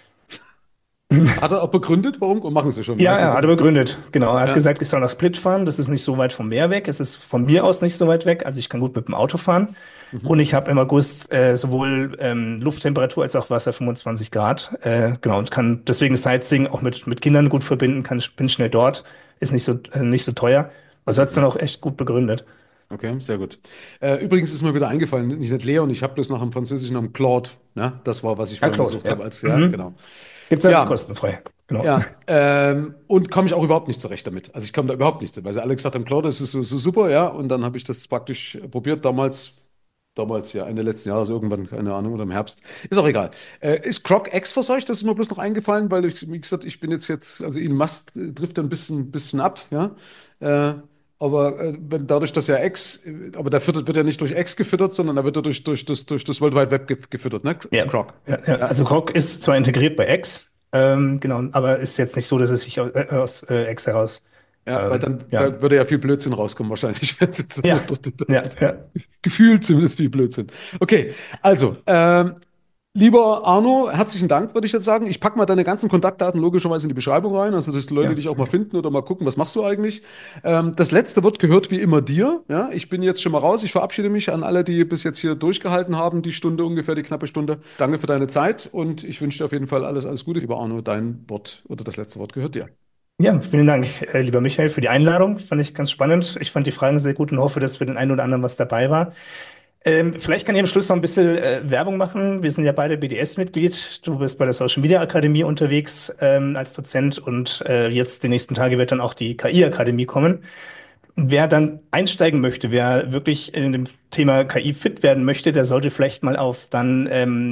Hat er auch begründet, warum? Und machen sie schon, Ja, weißt du er hat er genau? begründet. Genau. Er hat Ja. gesagt, ich soll nach Split fahren. Das ist nicht so weit vom Meer weg. Es ist von mir aus nicht so weit weg. Also ich kann gut mit dem Auto fahren. Und Mhm. ich habe im August sowohl Lufttemperatur als auch Wasser 25 Grad. Genau. Und kann deswegen Sightseeing auch mit Kindern gut verbinden. Bin schnell dort. Ist nicht so teuer. Also hat es dann Mhm. auch echt gut begründet. Okay, sehr gut. Übrigens ist mir wieder eingefallen, nicht Leon, ich habe das nach dem Französischen am Claude, ne? Das war, was ich Ja, vorhin Claude, gesucht ja. habe, als, ja, Mhm. genau. Gibt's ja Ja, kostenfrei. Genau. ja, und komme ich auch überhaupt nicht zurecht damit. Also ich komme da überhaupt nicht, weil sie alle gesagt haben, Claude, das ist so super, ja, und dann habe ich das praktisch probiert damals, Damals, ja, Ende letzten Jahres irgendwann, keine Ahnung, oder im Herbst. Ist auch egal. Ist Croc X für euch? Das ist mir bloß noch eingefallen, weil ich, wie gesagt, ich bin jetzt, also Elon Musk trifft ein bisschen ab, ja. Äh, aber wenn, dadurch, dass er X, aber der füttert, wird ja nicht durch X gefüttert, sondern er wird ja durch das World Wide Web gefüttert, ne? Ja, Croc. ja. Ja, Also Grok ist zwar integriert bei X, genau, aber ist jetzt nicht so, dass es sich aus X heraus, ja, weil dann ja, da würde ja viel Blödsinn rauskommen, wahrscheinlich, wenn es jetzt ja, noch ja, ja. gefühlt zumindest viel Blödsinn. Okay, also, lieber Arno, herzlichen Dank, würde ich jetzt sagen. Ich packe mal deine ganzen Kontaktdaten logischerweise in die Beschreibung rein, also dass die Leute Ja, dich auch mal okay. finden oder mal gucken, was machst du eigentlich. Das letzte Wort gehört wie immer dir. Ja, ich bin jetzt schon mal raus. Ich verabschiede mich an alle, die bis jetzt hier durchgehalten haben, die Stunde ungefähr, die knappe Stunde. Danke für deine Zeit und ich wünsche dir auf jeden Fall alles Gute. Lieber Arno, dein Wort oder das letzte Wort gehört dir. Ja, vielen Dank, lieber Michael, für die Einladung. Fand ich ganz spannend. Ich fand die Fragen sehr gut und hoffe, dass für den einen oder anderen was dabei war. Vielleicht kann ich am Schluss noch ein bisschen Werbung machen. Wir sind ja beide BDS-Mitglied. Du bist bei der Social Media Akademie unterwegs als Dozent und jetzt die nächsten Tage wird dann auch die KI-Akademie kommen. Wer dann einsteigen möchte, wer wirklich in dem Thema KI fit werden möchte, der sollte vielleicht mal auf dann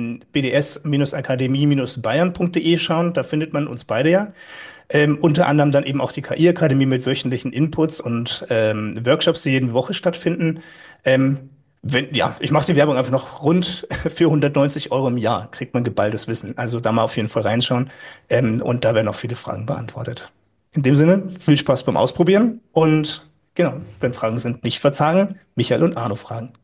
bds-akademie-bayern.de schauen. Da findet man uns beide ja. Unter anderem dann eben auch die KI-Akademie mit wöchentlichen Inputs und Workshops, die jede Woche stattfinden. Ja, ich mache die Werbung einfach noch rund für 190 € im Jahr, kriegt man geballtes Wissen. Also da mal auf jeden Fall reinschauen. Und da werden auch viele Fragen beantwortet. In dem Sinne, viel Spaß beim Ausprobieren und genau, wenn Fragen sind, nicht verzagen, Michael und Arno fragen.